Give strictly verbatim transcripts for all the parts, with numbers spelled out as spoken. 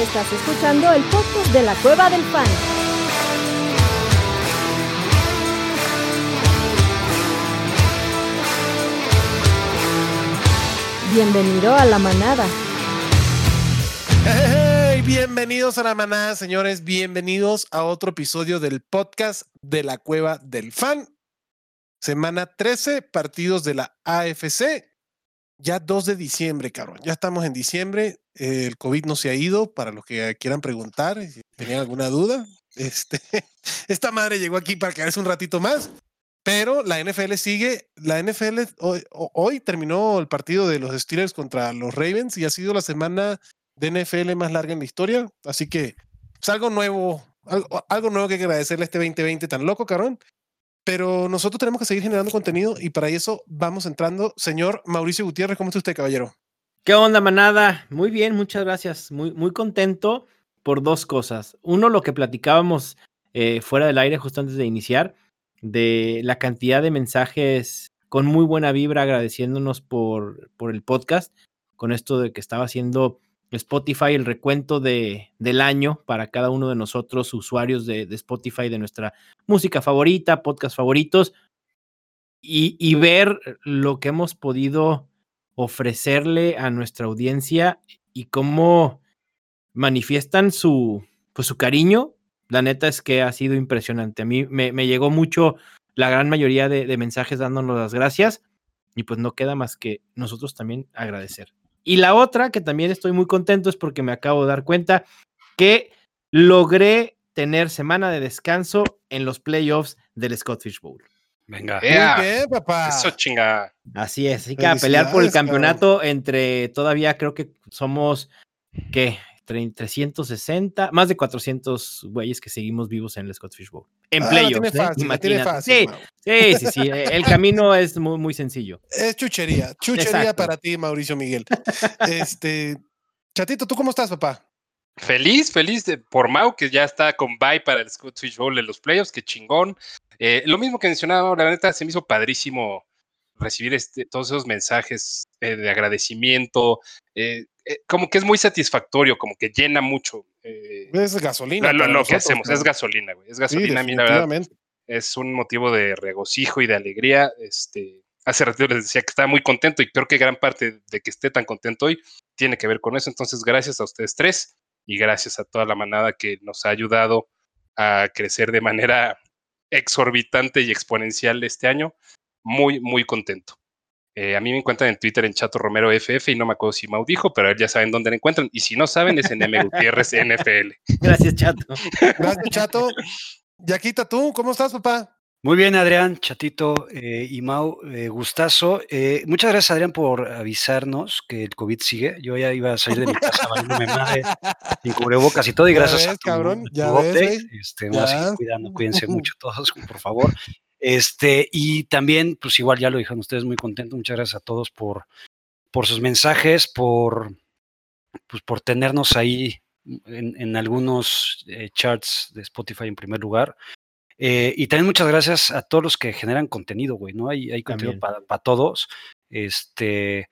Estás escuchando el podcast de la Cueva del Fan. Bienvenido a la manada. Hey, bienvenidos a la manada, señores. Bienvenidos a otro episodio del podcast de la Cueva del Fan. Semana trece, partidos de la A F C. Ya dos de diciembre, cabrón. Ya estamos en diciembre. Eh, el COVID no se ha ido, para los que quieran preguntar, si tenían alguna duda. Este, esta madre llegó aquí para quedarse un ratito más. Pero la N F L sigue. La N F L hoy, hoy terminó el partido de los Steelers contra los Ravens y ha sido la semana de N F L más larga en la historia. Así que pues algo nuevo, algo, algo nuevo que agradecerle a este veinte veinte tan loco, cabrón. Pero nosotros tenemos que seguir generando contenido y para eso vamos entrando. Señor Mauricio Gutiérrez, ¿cómo está usted, caballero? ¿Qué onda, manada? Muy bien, muchas gracias. Muy, muy contento por dos cosas. Uno, lo que platicábamos eh, fuera del aire justo antes de iniciar, de la cantidad de mensajes con muy buena vibra agradeciéndonos por, por el podcast, con esto de que estaba haciendo Spotify el recuento de, del año para cada uno de nosotros, usuarios de, de Spotify, de nuestra música favorita, podcast favoritos, y, y ver lo que hemos podido ofrecerle a nuestra audiencia y cómo manifiestan su, pues, su cariño. La neta es que ha sido impresionante. A mí me, me llegó mucho la gran mayoría de, de mensajes dándonos las gracias y pues no queda más que nosotros también agradecer. Y la otra, que también estoy muy contento, es porque me acabo de dar cuenta que logré tener semana de descanso en los playoffs del Scott Fish Bowl. Venga. Yeah. Muy bien, papá. Eso chinga. Así es, así que a pelear por el campeonato, cabrón. Entre todavía creo que somos, ¿qué? trescientos sesenta, más de cuatrocientos güeyes que seguimos vivos en el Scott Fish Bowl. En ah, playoffs, tiene fácil, ¿eh? tiene fácil, sí, sí, sí, sí, el camino es muy, muy sencillo. Es chuchería, chuchería Exacto. Para ti, Mauricio Miguel. este, Chatito, ¿tú cómo estás, papá? Feliz, feliz de, por Mau, que ya está con bye para el Scott Fish Bowl en los playoffs, que chingón. Eh, lo mismo que mencionaba, la neta, se me hizo padrísimo recibir este, todos esos mensajes eh, de agradecimiento, eh, eh, como que es muy satisfactorio, como que llena mucho. Eh, es gasolina. Lo, lo, lo que hacemos, claro. Es gasolina, güey. Es gasolina, sí, mira, verdad, es un motivo de regocijo y de alegría. Este, hace rato les decía que estaba muy contento y creo que gran parte de que esté tan contento hoy tiene que ver con eso. Entonces, gracias a ustedes tres y gracias a toda la manada que nos ha ayudado a crecer de manera exorbitante y exponencial este año. Muy, muy contento. Eh, a mí me encuentran en Twitter en Chato Romero F F y no me acuerdo si Mau dijo, pero ya saben dónde la encuentran. Y si no saben, es en M Gutiérrez N F L. Gracias, Chato. Gracias, Chato. Yaquita, ¿tú cómo estás, papá? Muy bien, Adrián, Chatito eh, y Mau, eh, gustazo. Eh, muchas gracias, Adrián, por avisarnos que el COVID sigue. Yo ya iba a salir de mi casa valiéndome madre, sin cubrebocas y todo, y gracias ves, a tu, cabrón, tu ya update, ves, este, me voy a seguir cuidando, cuídense mucho todos, por favor. Este, y también, pues igual ya lo dijeron ustedes, muy contento. Muchas gracias a todos por, por sus mensajes, por, pues, por tenernos ahí en, en algunos eh, charts de Spotify en primer lugar. Eh, y también muchas gracias a todos los que generan contenido, güey, ¿no? Hay, hay contenido para pa todos. Este,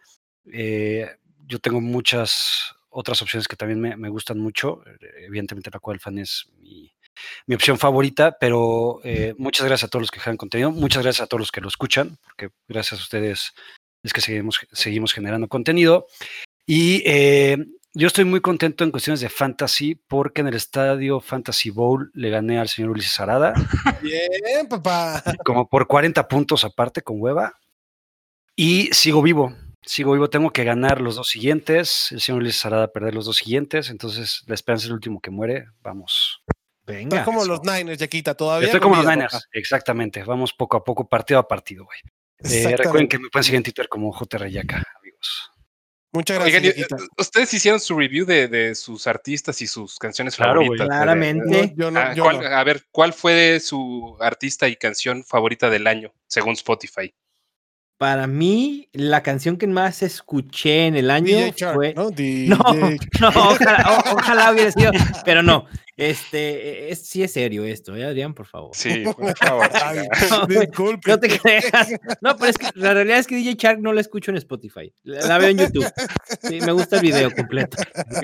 eh, yo tengo muchas otras opciones que también me, me gustan mucho. Evidentemente, la Cueva del Fan es mi, mi opción favorita, pero eh, muchas gracias a todos los que generan contenido. Muchas gracias a todos los que lo escuchan, porque gracias a ustedes es que seguimos, seguimos generando contenido. Y eh, yo estoy muy contento en cuestiones de fantasy porque en el estadio Fantasy Bowl le gané al señor Ulises Arada. Bien, papá. Como por cuarenta puntos aparte con hueva. Y sigo vivo, sigo vivo. Tengo que ganar los dos siguientes. El señor Ulises Arada perder los dos siguientes. Entonces la esperanza es el último que muere. Vamos. Venga. Estoy como eso. Los Niners, Yaquita, todavía. Estoy como los Niners, papá. Exactamente. Vamos poco a poco, partido a partido, güey. Eh, recuerden que me pueden seguir en Twitter como J R Yaca, amigos. Muchas gracias. Oigan, ustedes hicieron su review de, de sus artistas y sus canciones claro, favoritas. Wey, claramente. No, yo no, ah, yo ¿cuál, no. A ver, ¿cuál fue su artista y canción favorita del año, según Spotify? Para mí, la canción que más escuché en el año D J Shark, fue... ¿no? D- no, D J no, ojalá, o, ojalá hubiera sido, pero no. Este, es, sí es serio esto, ¿eh, Adrián? Por favor. Sí, por favor. Ay, No, güey, disculpe. no te creas. No, pero es que la realidad es que D J Shark no la escucho en Spotify. La, la veo en YouTube. Sí, me gusta el video completo.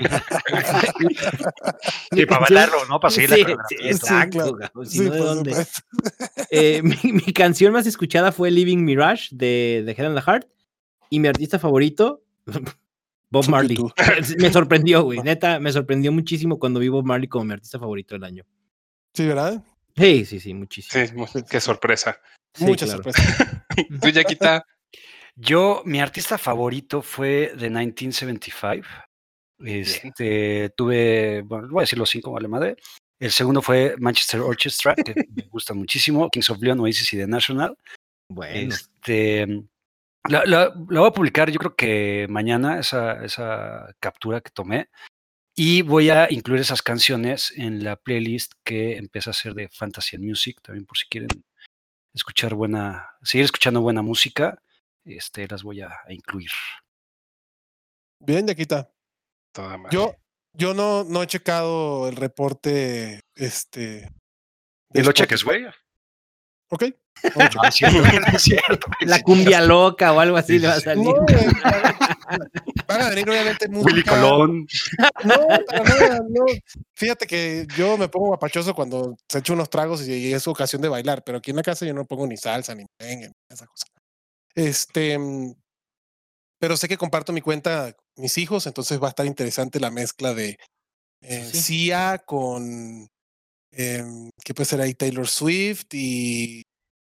Sí, para bailarlo, ¿no? Para seguir Sí, la coreografía sí, y todo. exacto, claro. cabrón, si Sí, no, ¿de por dónde? supuesto. Eh, mi, mi canción más escuchada fue Living Mirage de, de Head and the Heart. Y mi artista favorito, Bob Fuck Marley. you too. Me sorprendió, güey. Neta, me sorprendió muchísimo cuando vi Bob Marley como mi artista favorito del año. Sí, ¿verdad? Sí, sí, sí, muchísimo. Sí, mu- qué sorpresa. Sí, Mucha claro. sorpresa. Tú, Yaquita, Yo, mi artista favorito fue de mil novecientos setenta y cinco. Este, tuve, bueno, voy a decir los cinco, vale madre. El segundo fue Manchester Orchestra, que me gusta muchísimo. Kings of Leon, Oasis y The National. Bueno. Este, la, la- la voy a publicar, yo creo que mañana, esa, esa captura que tomé. Y voy a incluir esas canciones en la playlist que empieza a hacer de Fantasy and Music, también por si quieren escuchar buena, seguir escuchando buena música, este, las voy a, a incluir. Bien, Yaquita. toda madre. Yo, yo no, no he checado el reporte. Este. de Y lo Spotify. cheques, güey. Ok. No, es cierto, no es cierto. La cumbia loca o algo así Sí, le va a sí, sí. salir. No, güey, van a venir obviamente música. Willy Colón. No, para nada, no. Fíjate que yo me pongo guapachoso cuando se echo unos tragos y, y es ocasión de bailar, pero aquí en la casa yo no pongo ni salsa, ni merengue, ni esa cosa. Este, mm, pero sé que comparto mi cuenta con mis hijos, entonces va a estar interesante la mezcla de eh, Sí, sí. Sia con, em, ¿qué puede ser ahí? Taylor Swift y...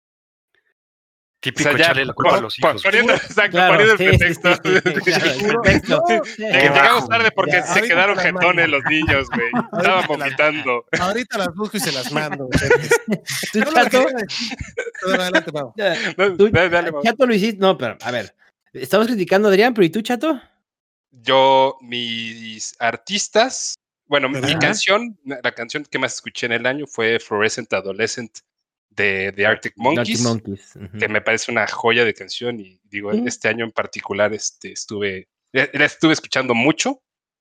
O Típico, sea, ya, echarle la culpa po- a los po- hijos. poniendo, exacto, Claro, poniendo el sí, sí, pretexto. sí, sí, claro, el Seguro. pretexto. No, Sí. De que Bajo, llegamos tarde porque ya, se ahorita quedaron te las jetones mando. los niños, güey. Estaban te las- vomitando. ahorita las busco y se las mando. gente. ¿Tú, Yo no me Chato? quería decir, pero adelante, Mau. No, ¿Tú, dale, dale, Mau. Chato lo hiciste? No, pero a ver. Estamos criticando a Adrián, pero ¿y tú, Chato? Yo, mis artistas, bueno, mi Ajá. canción, la canción que más escuché en el año fue Fluorescent Adolescent de The Arctic Arctic Monkeys, Monkeys. Ujú. que me parece una joya de canción y digo, Mm. este año en particular este, estuve, la la estuve escuchando mucho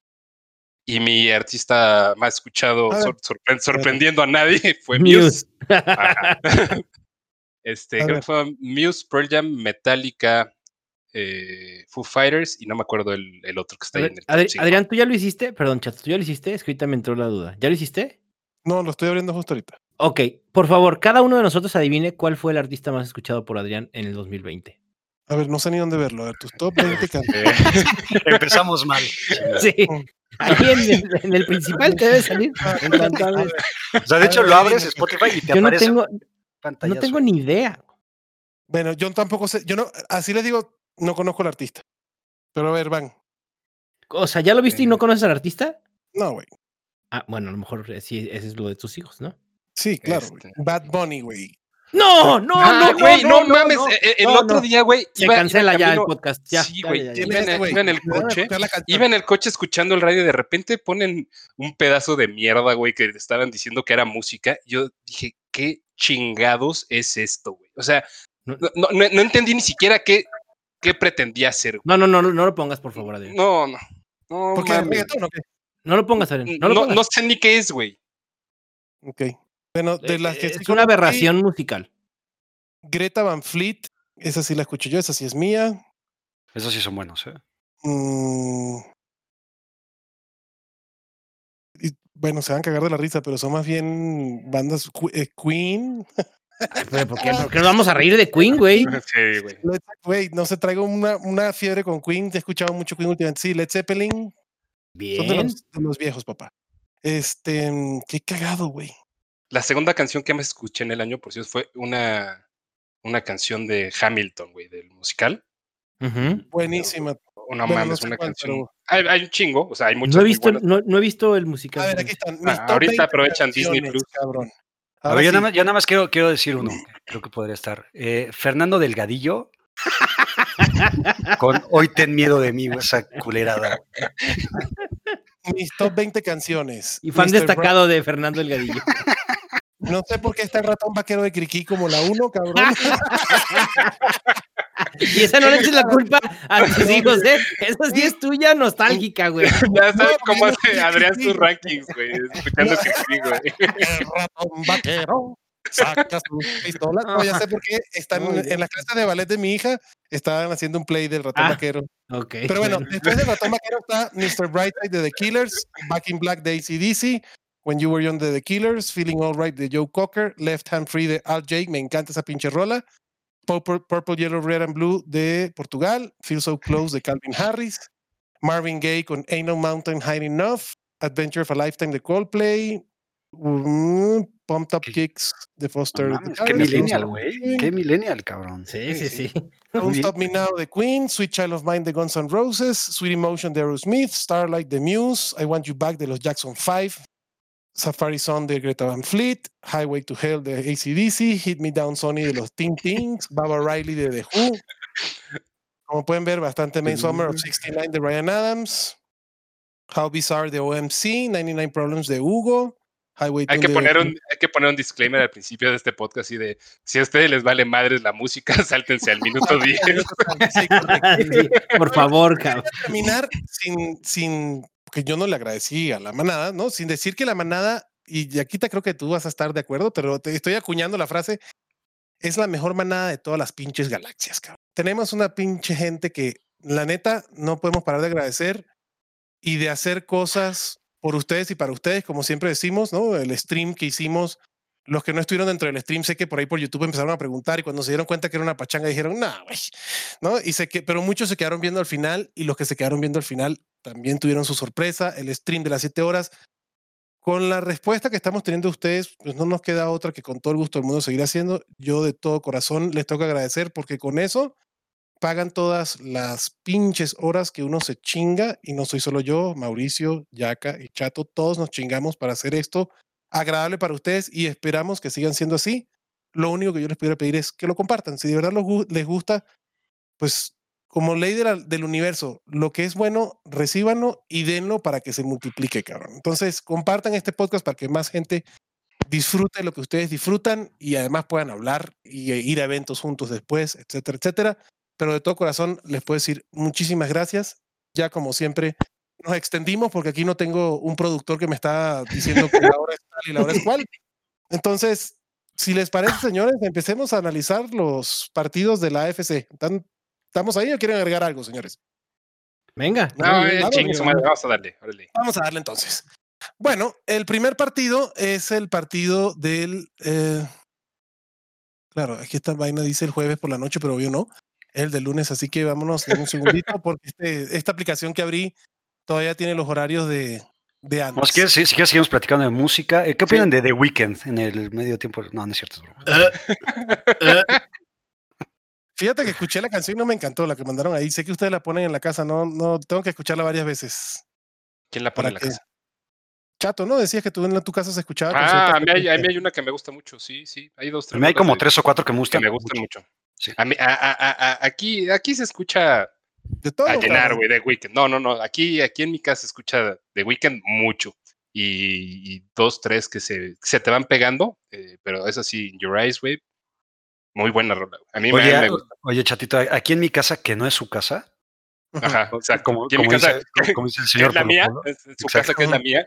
y mi artista más escuchado, A ver. sor- sorpre- sorprendiendo a nadie, fue Muse. Muse. Ajá. Este, A creo ver. que fue Muse, Pearl Jam, Metallica, eh, Foo Fighters y no me acuerdo el, el otro que está ahí en el top Adri- cinco. Adrián, ¿tú ya lo hiciste? Perdón, Chato, ¿tú ya lo hiciste? Es que ahorita me entró la duda. ¿Ya lo hiciste? No, lo estoy abriendo justo ahorita. Ok, por favor, cada uno de nosotros adivine cuál fue el artista más escuchado por Adrián en el dos mil veinte. A ver, no sé ni dónde verlo. A ver, tus top veinte canciones. Eh, Empezamos mal. Sí, ahí en el, en el principal te debe salir. En cuanto hables. O sea, de hecho, lo abres Spotify y te Yo no aparece tengo, pantalla. no tengo ni idea. Bueno, yo tampoco sé. Yo no, así les digo, no conozco al artista. Pero a ver, van. O sea, ¿ya lo viste y no conoces al artista? No, güey. Ah, bueno, a lo mejor eh, sí, ese es lo de tus hijos, ¿no? Sí, claro, güey. Este. Bad Bunny, güey. No, no, ah, no, güey, no, no, mames. no, eh, eh, el no, otro no. día, güey, Se iba, cancela iba ya el camino- podcast. Ya, sí, ya, güey. ya, ya, ¿Quién Iba, es en este el- güey? iba en el Me van a coche. escuchar la canción. Iba en el coche escuchando el radio y de repente ponen un pedazo de mierda, güey, que estaban diciendo que era música. Yo dije, ¿qué chingados es esto, güey? O sea, No. no, no, no entendí ni siquiera qué, qué pretendía hacer. güey. No, no, no, no, no lo pongas, por favor, Adrián. No, no. No, ¿Por qué? mames. ¿Reggaetón o qué? No lo pongas, Adrián. No No, lo pongas. no sé ni qué es, güey. Ok. Bueno, de las que Eh, sí es una conozco, aberración musical. Greta Van Fleet, esa sí la escucho yo, esa sí es mía. Esos sí son buenos, ¿eh? Mm. Y, bueno, se van a cagar de la risa, pero son más bien bandas Qu- eh, Queen. Ay, pero ¿por qué, por qué nos vamos a reír de Queen, güey? Sí, güey. Led- Güey, no sé, traigo una, una fiebre con Queen. He escuchado mucho Queen últimamente. Sí, Led Zeppelin. Son de Bien. los, de los viejos, papá. Este, mm, qué cagado, güey. La segunda canción que más escuché en el año, por cierto, fue una, una canción de Hamilton, güey, del musical. Ujú. Buenísima. O no Bueno, mames, no sé una cuál, canción. pero- Hay, hay un chingo, o sea, hay muchas No he, muy visto, buenas. no, no he visto el musical. A ver, aquí están. Mis Ah, top ahorita veinte aprovechan Disney canciones, Plus. Cabrón. A Ahora ver, yo, sí. nada más, yo nada más quiero, quiero decir uno, que creo que podría estar. Eh, Fernando Delgadillo, con Hoy ten miedo de mí, güey, esa culerada. Mis top veinte canciones. Y fan mister destacado de Fernando Delgadillo. Brown. No sé por qué está el ratón vaquero de Criqui como la uno, cabrón. Y esa no le eches la culpa a tus hijos, ¿eh? Esa sí es tuya nostálgica, güey. Ya sabes cómo hace Adrián sus rankings, güey. Escuchando ese sí, güey. El ratón vaquero saca sus pistolas. No, ya sé por qué. Están Oh, en la clase de ballet de mi hija, estaban haciendo un play del ratón Ah, vaquero. Ok. Pero bueno, después del ratón vaquero está mister Brightside de The Killers, Back in Black de A C D C, When You Were Young de The Killers, Feeling Alright de Joe Cocker, Left Hand Free de Al Jake, me encanta esa pinche rola, Purple, Purple, Yellow, Red and Blue de Portugal, Feel So Close de Calvin Harris, Marvin Gaye con Ain't No Mountain High Enough, Adventure of a Lifetime de Coldplay, um, Pumped Up ¿Qué? Kicks de No Foster the mames, qué Garden, millennial, güey. Qué millennial, cabrón. Sí, sí, sí. Don't Stop Me Now de Queen, Sweet Child of Mine de Guns N' Roses, Sweet Emotion de Aerosmith, Starlight de Muse, I Want You Back de los Jackson five, Safari Song de Greta Van Fleet, Highway to Hell de A C D C, Hit Me Down Sonny de los Teen Tings, Baba Riley de The Who. Como pueden ver, bastante Main Summer of sixty nine de Bryan Adams, How Bizarre de O M C, ninety nine Problems de Hugo, Highway Hay Tune que, de poner un, hay que poner un disclaimer al principio de este podcast y de si a ustedes les vale madres la música, sáltense al minuto diez. Sí, correcto. Sí, por favor, cabrón. Terminar sin, sin, que yo no le agradecí a la manada, ¿no? Sin decir que la manada, y Yaquita creo que tú vas a estar de acuerdo, pero te estoy acuñando la frase, es la mejor manada de todas las pinches galaxias, cabrón. Tenemos una pinche gente que, la neta, no podemos parar de agradecer y de hacer cosas por ustedes y para ustedes, como siempre decimos, ¿no? El stream que hicimos, los que no estuvieron dentro del stream, sé que por ahí por YouTube empezaron a preguntar y cuando se dieron cuenta que era una pachanga dijeron, no, güey, ¿no? Y sé que, pero muchos se quedaron viendo al final y los que se quedaron viendo al final también tuvieron su sorpresa, el stream de las siete horas. Con la respuesta que estamos teniendo ustedes, pues no nos queda otra que con todo el gusto del mundo seguir haciendo. Yo de todo corazón les tengo que agradecer porque con eso pagan todas las pinches horas que uno se chinga y no soy solo yo, Mauricio, Yaca y Chato, todos nos chingamos para hacer esto agradable para ustedes y esperamos que sigan siendo así. Lo único que yo les pudiera pedir es que lo compartan. Si de verdad los, les gusta, pues como ley de la, del universo, lo que es bueno, recíbanlo y denlo para que se multiplique, cabrón. Entonces, compartan este podcast para que más gente disfrute lo que ustedes disfrutan y además puedan hablar y ir a eventos juntos después, etcétera, etcétera. Pero de todo corazón les puedo decir muchísimas gracias. Ya como siempre nos extendimos porque aquí no tengo un productor que me está diciendo que la hora es tal y la hora es cual. Entonces, si les parece, señores, empecemos a analizar los partidos de la A F C. ¿Están, ¿Estamos ahí o quieren agregar algo, señores? Venga. No, bien, eh, vamos, chingue su madre, vamos a darle. Órale. Vamos a darle entonces. Bueno, el primer partido es el partido del... Eh, claro, aquí esta vaina dice el jueves por la noche, pero obvio no. El del lunes, así que vámonos en un segundito porque este, esta aplicación que abrí todavía tiene los horarios de, de antes. No, si, quieres, si, si quieres seguimos platicando de música. ¿Qué opinan sí. de The Weeknd en el medio tiempo? No, no es cierto. Es broma. Fíjate que escuché la canción y no me encantó la que mandaron ahí. Sé que ustedes la ponen en la casa, no, no tengo que escucharla varias veces. ¿Quién la pone en la que... casa? Chato, ¿no? Decías que tú en tu casa se escuchaba. Ah, a mí, hay, a mí hay una que me gusta mucho, sí, sí. Hay dos, tres. A mí hay como de, tres o cuatro que me gustan. Que me gustan mucho. mucho. Sí. A mí, a, a, a, aquí, aquí se escucha de todo, a llenar, güey, de Weeknd. No, no, no. Aquí, aquí en mi casa se escucha de Weeknd mucho. Y, y dos, tres que se, se te van pegando, eh, pero es así, In Your Eyes, güey. Muy buena rola. A mí oye, me, me gusta. Oye, Chatito, aquí en mi casa, que no es su casa. Ajá, exacto. Como, aquí en como mi casa, dice, como dice el señor es la Polo mía, Polo. es su Exacto. casa que es la mía.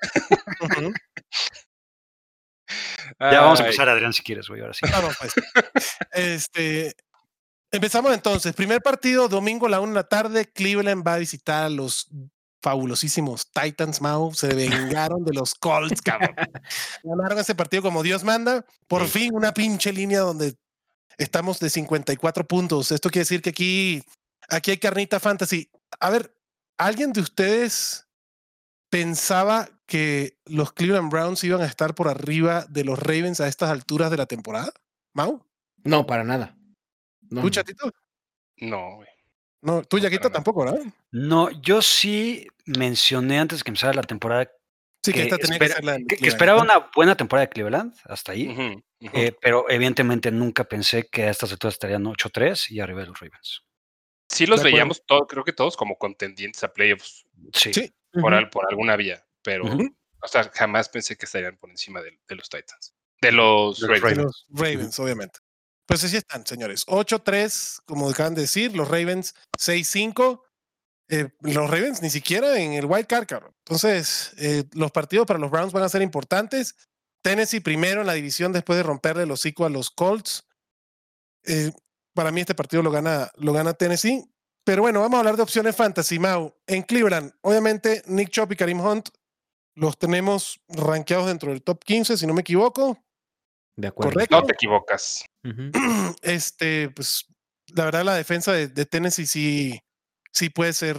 Ya vamos a empezar, Adrián, si quieres, güey, ahora sí. Vamos, pues. Este, empezamos entonces. Primer partido, domingo a la una de la tarde. Cleveland va a visitar a los fabulosísimos Titans, Mau. Se vengaron de los Colts, cabrón. Ganaron ese partido como Dios manda. Por sí. fin una pinche línea donde estamos de cincuenta y cuatro puntos. Esto quiere decir que aquí, aquí hay carnita fantasy. A ver, ¿alguien de ustedes pensaba que los Cleveland Browns iban a estar por arriba de los Ravens a estas alturas de la temporada? ¿Mau? No, para nada. No, ¿Tú, Chatito? No, güey. No, tú, no, Yaquita, tampoco, ¿verdad? No, yo sí mencioné antes que empezara la temporada sí, que, que, esta tenía espera, que, ser la que, que esperaba una buena temporada de Cleveland, hasta ahí, uh-huh, uh-huh. Eh, pero evidentemente nunca pensé que a estas alturas estarían ocho tres y arriba de los Ravens. Sí los veíamos, todo, creo que todos como contendientes a playoffs. Sí. sí. Por, uh-huh. al, por alguna vía, pero uh-huh. o sea, jamás pensé que estarían por encima de, de los Titans. De los de Ravens. De los Ravens, uh-huh. obviamente. Pues así están, señores. ocho tres, como acaban de decir, los Ravens seis cinco. Eh, los Ravens ni siquiera en el wild card, cabrón. Entonces, eh, los partidos para los Browns van a ser importantes. Tennessee primero en la división después de romperle el hocico a los Colts. Eh, para mí este partido lo gana, lo gana Tennessee. Pero bueno, vamos a hablar de opciones fantasy, Mau. En Cleveland, obviamente, Nick Chubb y Kareem Hunt los tenemos rankeados dentro del top quince, si no me equivoco. De acuerdo. Correcto. No te equivocas. Uh-huh. Este, pues, la verdad, la defensa de, de Tennessee sí, sí puede ser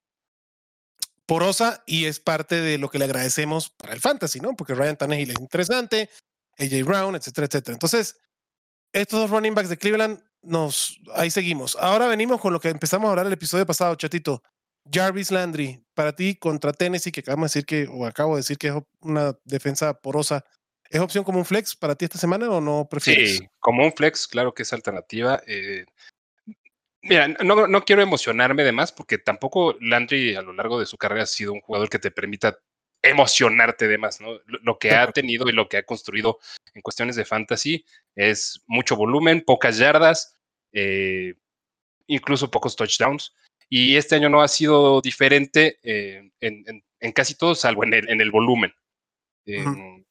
porosa y es parte de lo que le agradecemos para el fantasy, ¿no? Porque Ryan Tannehill es interesante, A J Brown, etcétera, etcétera. Entonces, estos dos running backs de Cleveland, nos, ahí seguimos. Ahora venimos con lo que empezamos a hablar el episodio pasado, Chatito. Jarvis Landry, para ti contra Tennessee, que acabamos de decir que, o acabo de decir que es una defensa porosa, ¿es opción como un flex para ti esta semana o no prefieres? Sí, como un flex, claro que es alternativa. Eh, mira, no, no quiero emocionarme de más porque tampoco Landry a lo largo de su carrera ha sido un jugador que te permita emocionarte de más, ¿no? Lo, lo que ha tenido y lo que ha construido en cuestiones de fantasy es mucho volumen, pocas yardas, eh, incluso pocos touchdowns. Y este año no ha sido diferente eh, en, en, en casi todo, salvo en el, en el volumen. Eh, uh-huh.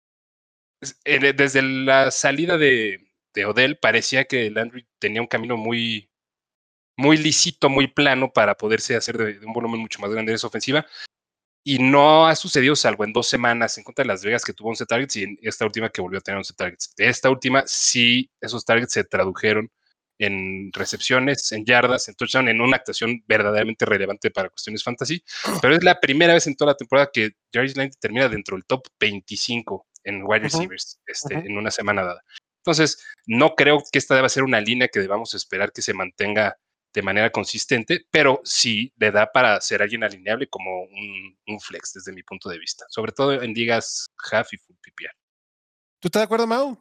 Desde la salida de, de Odell parecía que Landry tenía un camino muy, muy lisito, muy plano para poderse hacer de, de un volumen mucho más grande de esa ofensiva. Y no ha sucedido salvo en dos semanas en contra de Las Vegas que tuvo once targets y en esta última que volvió a tener once targets. De esta última sí esos targets se tradujeron en recepciones, en yardas, en touchdown, en una actuación verdaderamente relevante para cuestiones fantasy, pero es la primera vez en toda la temporada que Jarvis Landry termina dentro del top veinticinco en wide receivers uh-huh. este, uh-huh. en una semana dada. Entonces, no creo que esta deba ser una línea que debamos esperar que se mantenga de manera consistente, pero sí le da para ser alguien alineable como un, un flex desde mi punto de vista, sobre todo en ligas half y full P P R. ¿Tú estás de acuerdo, Mau?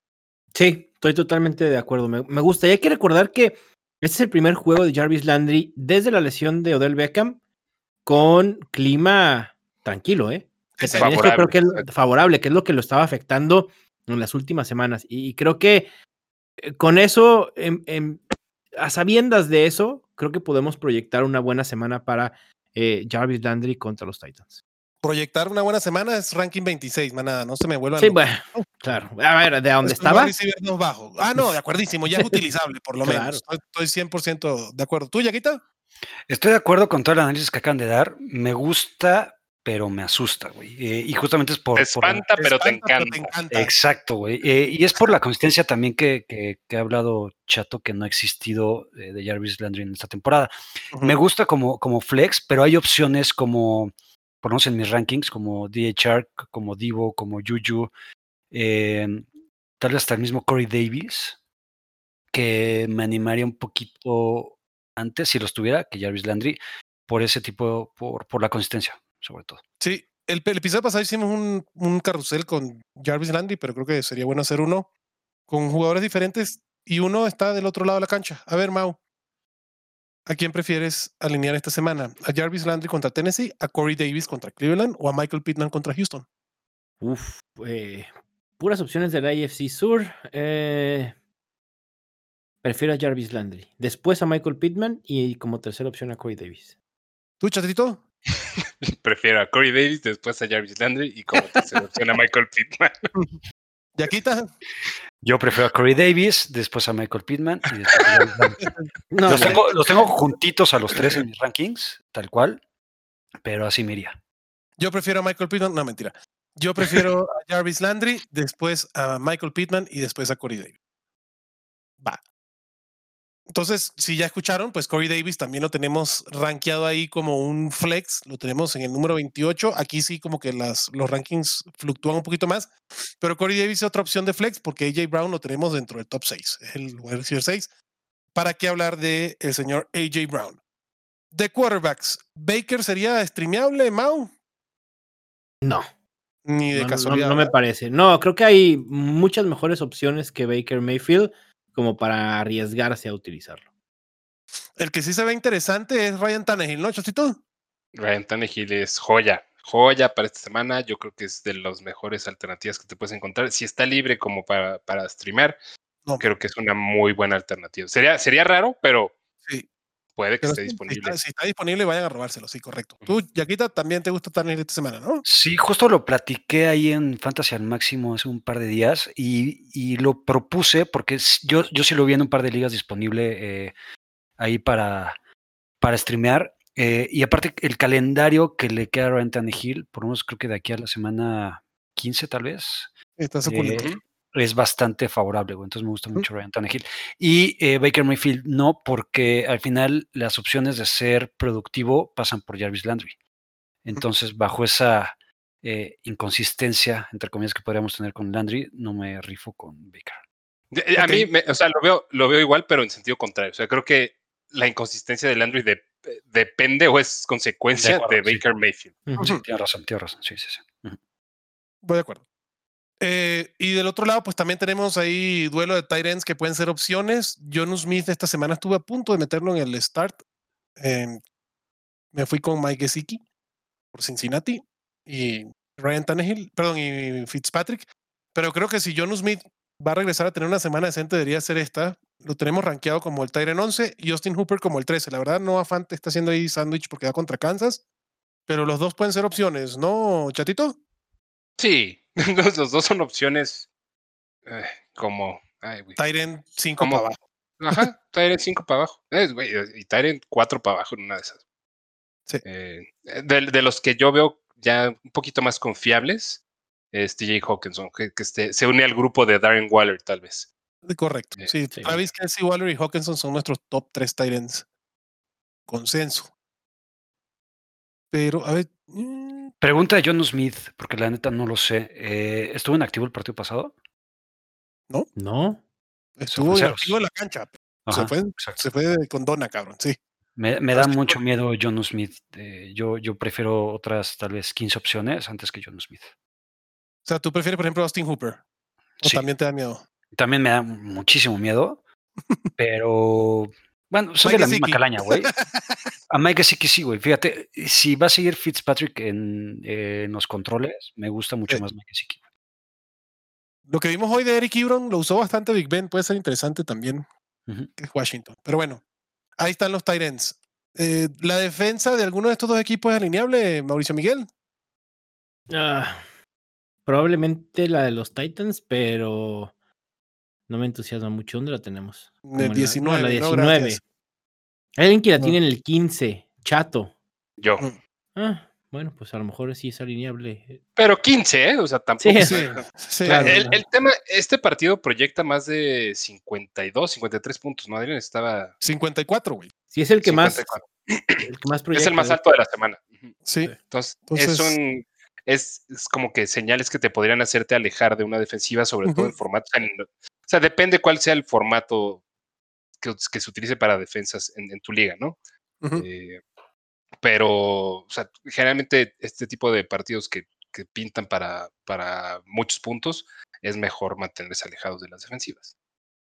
Sí, estoy totalmente de acuerdo. Me, me gusta. Y hay que recordar que este es el primer juego de Jarvis Landry desde la lesión de Odell Beckham con clima tranquilo, ¿eh? Que también esto creo que es favorable, que es lo que lo estaba afectando en las últimas semanas. Y, y creo que con eso, en, en, a sabiendas de eso, creo que podemos proyectar una buena semana para eh, Jarvis Landry contra los Titans. Proyectar una buena semana es ranking veintiséis, manada, no se me vuelvan. Sí, bueno, claro. A ver, ¿de dónde es estaba? No bajo. Ah, no, de acuerdísimo, ya es utilizable, por lo claro. menos. Estoy, estoy cien por ciento de acuerdo. ¿Tú, Yaquita? Estoy de acuerdo con todo el análisis que acaban de dar. Me gusta, pero me asusta, güey. Eh, y justamente es por... Te espanta, por, pero, te te encanta. pero te encanta. Exacto, güey. Eh, y es por la consistencia también que, que, que ha hablado Chato, que no ha existido eh, de Jarvis Landry en esta temporada. Uh-huh. Me gusta como, como flex, pero hay opciones como, por lo menos en mis rankings, como D H R, como Divo, como Juju, eh, tal vez hasta el mismo Corey Davis, que me animaría un poquito antes, si los tuviera, que Jarvis Landry, por ese tipo, por, por la consistencia, sobre todo. Sí, el, el episodio pasado hicimos un, un carrusel con Jarvis Landry, pero creo que sería bueno hacer uno con jugadores diferentes y uno está del otro lado de la cancha. A ver, Mau, ¿a quién prefieres alinear esta semana? ¿A Jarvis Landry contra Tennessee, a Corey Davis contra Cleveland o a Michael Pittman contra Houston? Uf, eh, puras opciones del A F C Sur. Eh, prefiero a Jarvis Landry. Después a Michael Pittman y como tercera opción a Corey Davis. ¿Tú, Chatito? Prefiero a Corey Davis, después a Jarvis Landry y como tercera opción a Michael Pittman. ¿Yaquita? Yo prefiero a Corey Davis, después a Michael Pittman y después a no, los, tengo, los tengo juntitos a los tres en mis rankings, tal cual, pero así me iría. Yo prefiero a Michael Pittman, no, mentira. Yo prefiero a Jarvis Landry, después a Michael Pittman y después a Corey Davis. Va. Entonces, si ya escucharon, pues Corey Davis también lo tenemos rankeado ahí como un flex, lo tenemos en el número veintiocho. Aquí sí como que las, los rankings fluctúan un poquito más, pero Corey Davis es otra opción de flex porque A J Brown lo tenemos dentro del top seis, es el wide receiver seis. ¿Para qué hablar del señor A J Brown? De quarterbacks, ¿Baker sería streameable, Mau? No. Ni de no, casualidad. No, no me parece. No, creo que hay muchas mejores opciones que Baker Mayfield como para arriesgarse a utilizarlo. El que sí se ve interesante es Ryan Tannehill, ¿no, Chocito? Ryan Tannehill es joya, joya para esta semana. Yo creo que es de las mejores alternativas que te puedes encontrar. Si está libre como para, para streamear, No. creo que es una muy buena alternativa. Sería, sería raro, pero Sí. puede que Pero esté sí, si, disponible. está, si está disponible, vayan a robárselo, sí, correcto. Tú, Yaquita, también te gusta Tannehill esta semana, ¿no? Sí, justo lo platiqué ahí en Fantasy al Máximo hace un par de días y, y lo propuse porque yo, yo sí lo vi en un par de ligas disponible eh, ahí para, para streamear. Eh, y aparte, el calendario que le queda a Ryan Tannehill, por lo menos creo que de aquí a la semana quince, tal vez, Está eh, suculento. es bastante favorable, güey. Entonces me gusta mucho Ryan Tannehill. Y eh, Baker Mayfield no, porque al final las opciones de ser productivo pasan por Jarvis Landry. Entonces, bajo esa eh, inconsistencia, entre comillas, que podríamos tener con Landry, no me rifo con Baker. A Ok. mí, me, o sea, lo veo, lo veo igual, pero en sentido contrario. O sea, creo que la inconsistencia de Landry de, depende o es consecuencia de, acuerdo, Baker sí. Mayfield. Ujú. Sí, tienes razón, tienes razón. Sí, sí, sí. Ujú. Voy de acuerdo. Eh, y del otro lado, pues también tenemos ahí duelo de tight ends que pueden ser opciones. Jonnu Smith esta semana estuve a punto de meterlo en el start. Eh, me fui con Mike Gesicki por Cincinnati y Ryan Tannehill, perdón, y Fitzpatrick. Pero creo que si Jonnu Smith va a regresar a tener una semana decente, debería ser esta. Lo tenemos rankeado como el tight end once y Austin Hooper como el trece. La verdad, Noah Fant está haciendo ahí sándwich porque va contra Kansas. Pero los dos pueden ser opciones, ¿no, Chatito? Sí, los, los dos son opciones eh, como. Ay, güey. Tight end cinco Como, para abajo. ajá, Tyrant cinco para abajo. Eh, güey, y Tyrant cuatro para abajo en una de esas. Sí. Eh, de, de los que yo veo ya un poquito más confiables, es T J Hawkinson, que, que este, se une al grupo de Darren Waller, tal vez. Correcto. Eh, Sí, sí. Travis Kelce, Waller y Hawkinson son nuestros top tres tight ends. Consenso. Pero, a ver. mm, Pregunta de Jonnu Smith, porque la neta no lo sé. Eh, ¿Estuvo inactivo el partido pasado? No. Estuvo fue inactivo ceros. en la cancha. Ajá, Se fue, exacto. se fue con Dona, cabrón. Sí. Me, me Ah, da sí, mucho bueno. miedo Jonnu Smith. Eh, yo, yo prefiero otras tal vez quince opciones antes que Jonnu Smith. O sea, tú prefieres, por ejemplo, a Austin Hooper. O Sí, también te da miedo. también me da muchísimo miedo, pero bueno, son Mike de la misma Gesicki. calaña, güey. A Mike sí que sí, güey. Fíjate, si va a seguir Fitzpatrick en, eh, en los controles, me gusta mucho Sí. más Mike Gesicki. Lo que vimos hoy de Eric Ebron lo usó bastante Big Ben. Puede ser interesante también. Ujú. Que es Washington. Pero bueno, ahí están los tight ends. Eh, ¿La defensa de alguno de estos dos equipos es alineable, Mauricio Miguel? Ah, probablemente la de los Titans, pero no me entusiasma mucho. ¿Dónde la tenemos? En el Como en la, no, en la diecinueve, no, diecinueve. gracias. Hay alguien que la No. tiene en el quince, Chato. yo. Mm. Ah, bueno, pues a lo mejor sí es alineable. Pero quince, ¿eh? O sea, tampoco. Sí, Sí, sí. claro. El, el tema, este partido proyecta más de cincuenta y dos, cincuenta y tres puntos, ¿no, Adrián? Estaba cincuenta y cuatro, güey. Sí, es el que cincuenta y más, cuatro. el que más Es proyecta. el más de alto de la semana. Ujú. Sí. Entonces, Entonces, es un. Es, es como que señales que te podrían hacerte alejar de una defensiva, sobre todo ujú, en formatos. En, o sea, depende cuál sea el formato que, que se utilice para defensas en, en tu liga, ¿no? ujú. Eh, pero, o sea, generalmente este tipo de partidos que, que pintan para, para muchos puntos, es mejor mantenerse alejados de las defensivas.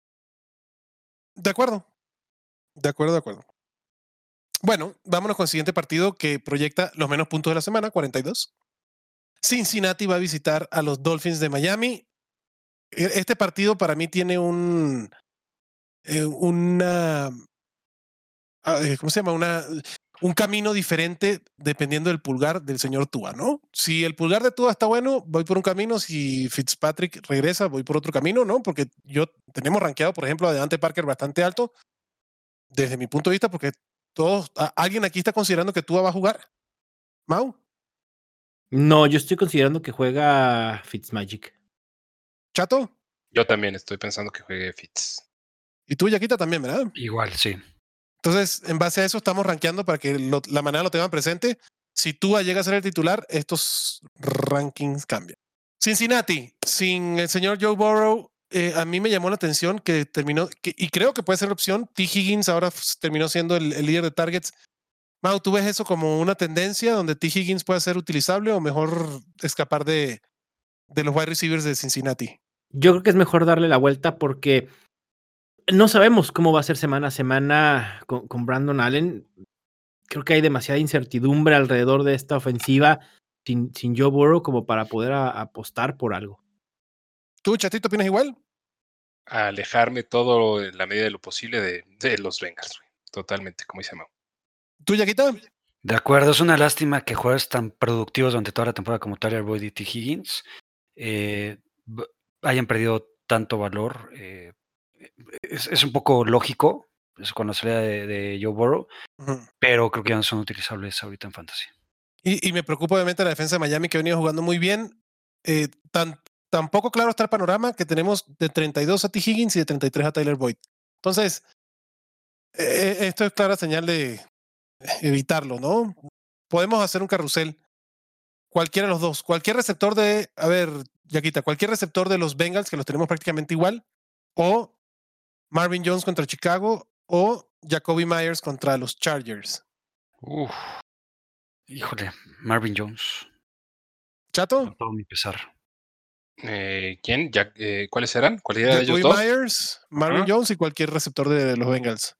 De acuerdo. De acuerdo, de acuerdo. Bueno, vámonos con el siguiente partido que proyecta los menos puntos de la semana, cuarenta y dos. Cincinnati va a visitar a los Dolphins de Miami. E- Este partido para mí tiene un eh, una ah, eh, ¿cómo se llama? Una un camino diferente dependiendo del pulgar del señor Tua, ¿no? Si el pulgar de Tua está bueno, voy por un camino. Si Fitzpatrick regresa, voy por otro camino, ¿no? Porque yo tenemos rankeado, por ejemplo, a Devante Parker bastante alto, desde mi punto de vista, porque todos, a- ¿alguien aquí está considerando que Tua va a jugar? ¿Mau? No, yo estoy considerando que juega Fitzmagic. ¿Chato? Yo también estoy pensando que juegue Fitz. Y tú, Yaquita, también, ¿verdad? Igual, sí. Entonces, en base a eso, estamos rankeando para que lo- la manera lo tengan presente. Si Tua llega a ser el titular, estos rankings cambian. Cincinnati, sin el señor Joe Burrow, eh, a mí me llamó la atención que terminó, que, y creo que puede ser la opción, T. Higgins ahora f- terminó siendo el, el líder de targets. Mau, ¿tú ves eso como una tendencia donde T. Higgins puede ser utilizable o mejor escapar de, de los wide receivers de Cincinnati? Yo creo que es mejor darle la vuelta porque no sabemos cómo va a ser semana a semana con, con Brandon Allen. Creo que hay demasiada incertidumbre alrededor de esta ofensiva sin, sin Joe Burrow como para poder a- apostar por algo. ¿Tú, Chatito, opinas igual? a alejarme todo en la medida de lo posible de, de los Bengals, güey. Totalmente, como dice Mau. ¿Tú, Yaquita? De acuerdo, es una lástima que jugadores tan productivos durante toda la temporada como Tyler Boyd y T. Higgins eh, b- hayan perdido tanto valor. eh, es, es un poco lógico, eso con la salida de, de Joe Burrow, Ujú. pero creo que ya no son utilizables ahorita en fantasy. Y, y me preocupa obviamente la defensa de Miami, que ha venido jugando muy bien. Eh, tan, tampoco claro está el panorama que tenemos de treinta y dos a T. Higgins y de treinta y tres a Tyler Boyd. Entonces, eh, esto es clara señal de evitarlo, ¿no? Podemos hacer un carrusel. Cualquiera de los dos. Cualquier receptor de, a ver, Yaquita, cualquier receptor de los Bengals, que los tenemos prácticamente igual, o Marvin Jones contra Chicago, o Jacoby Myers contra los Chargers. Uf, híjole, Marvin Jones, ¿Chato? con todo mi pesar. Eh, ¿Quién? Ya, eh, ¿Cuáles eran? ¿Cualquiera de ellos Jacoby dos? Myers, Marvin Ajá. Jones y cualquier receptor de los Bengals.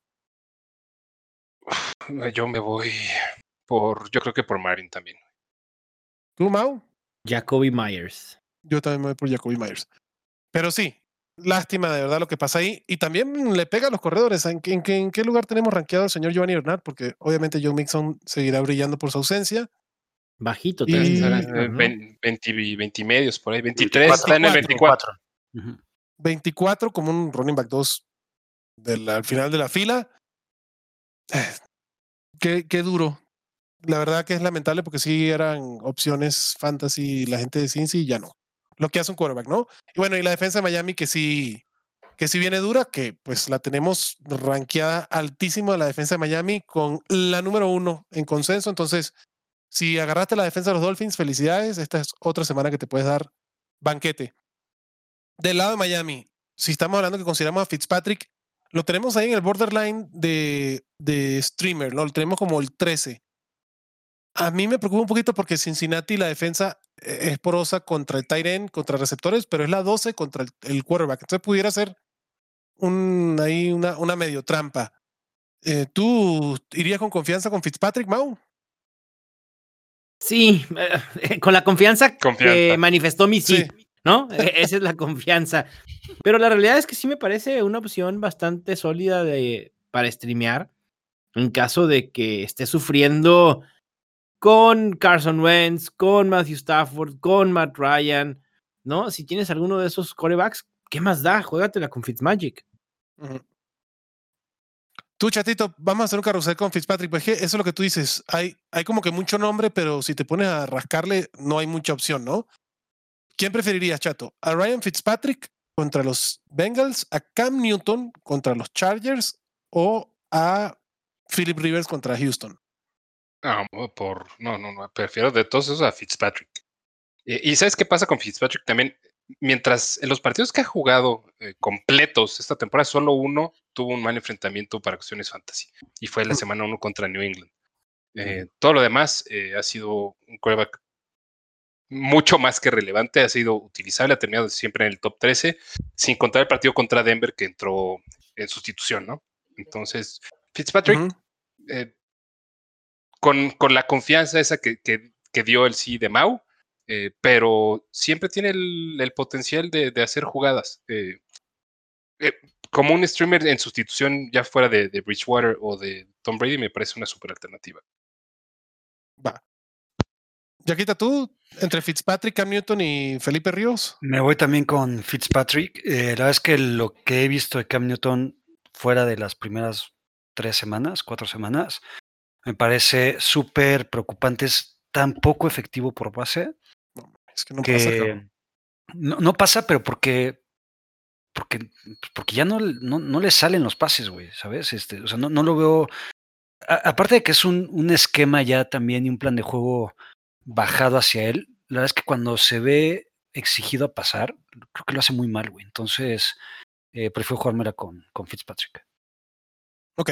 Yo me voy por, yo creo que por Marvin también. ¿Tú, Mau? Jacoby Myers. Yo también me voy por Jacoby Myers. Pero sí, lástima de verdad lo que pasa ahí. Y también le pega a los corredores. ¿En, qué- en, qué- en qué lugar tenemos rankeado al señor Giovanni Bernard? Porque obviamente Joe Mixon seguirá brillando por su ausencia. Bajito, Y- tres. Eh, ¿no? veinte, veinte y medios por ahí. veintitrés, está en el veinticuatro. veinticuatro. Ujú. veinticuatro como un running back dos del, al final de la fila. Eh, qué, qué duro. La verdad que es lamentable porque sí eran opciones fantasy la gente de Cincy y ya no. Lo que hace un quarterback, ¿no? Y bueno, y la defensa de Miami que sí, que sí viene dura, que pues la tenemos rankeada altísimo la defensa de Miami con la número uno en consenso. Entonces, si agarraste la defensa de los Dolphins, felicidades. Esta es otra semana que te puedes dar banquete. Del lado de Miami, si estamos hablando que consideramos a Fitzpatrick, lo tenemos ahí en el borderline de, de streamer, ¿no? Lo tenemos como el trece. A mí me preocupa un poquito porque Cincinnati, la defensa eh, es porosa contra el tight end, contra receptores, pero es la doce contra el, el quarterback. Entonces pudiera ser un, ahí una, una medio trampa. Eh, ¿Tú irías con confianza con Fitzpatrick, Mau? Sí, eh, con la confianza, Confianza. que manifestó mi sí, Sí. ¿no? E- Esa es la confianza. Pero la realidad es que sí me parece una opción bastante sólida de, para streamear en caso de que esté sufriendo con Carson Wentz, con Matthew Stafford, con Matt Ryan, ¿no? Si tienes alguno de esos quarterbacks, ¿qué más da? Juégatela con Fitzmagic. Ujú. Tú, Chatito, vamos a hacer un carrusel con Fitzpatrick. Pues que eso es lo que tú dices. Hay, hay como que mucho nombre, pero si te pones a rascarle, no hay mucha opción, ¿no? ¿Quién preferirías, Chato? ¿A Ryan Fitzpatrick contra los Bengals? ¿A Cam Newton contra los Chargers? ¿O a Philip Rivers contra Houston? Ah, por, no, no, no, prefiero de todos esos a Fitzpatrick. Y, y ¿sabes qué pasa con Fitzpatrick también? Mientras en los partidos que ha jugado eh, completos esta temporada, solo uno tuvo un mal enfrentamiento para cuestiones fantasy. Y fue la semana uno contra New England. Eh, todo lo demás eh, ha sido un quarterback mucho más que relevante, ha sido utilizable, ha terminado siempre en el top trece, sin contar el partido contra Denver que entró en sustitución, ¿no? Entonces, Fitzpatrick, Ujú. eh, con, con la confianza esa que, que, que dio el sí de Mau, eh, pero siempre tiene el, el potencial de, de hacer jugadas. Eh, eh, como un streamer en sustitución, ya fuera de, de Bridgewater o de Tom Brady, me parece una super alternativa. Va. Yaquita, tú, entre Fitzpatrick, Cam Newton y Felipe Ríos. Me voy también con Fitzpatrick. Eh, la verdad es que lo que he visto de Cam Newton fuera de las primeras tres semanas, cuatro semanas, me parece súper preocupante. Es tan poco efectivo por base No, es que no pasa, cabrón. que no, no pasa, pero porque porque, porque ya no, no, no le salen los pases, güey, ¿sabes? Este, o sea, no, no lo veo. A- aparte de que es un, un esquema ya también y un plan de juego bajado hacia él, la verdad es que cuando se ve exigido a pasar, creo que lo hace muy mal, güey. Entonces, eh, prefiero jugármela con, con Fitzpatrick. Ok.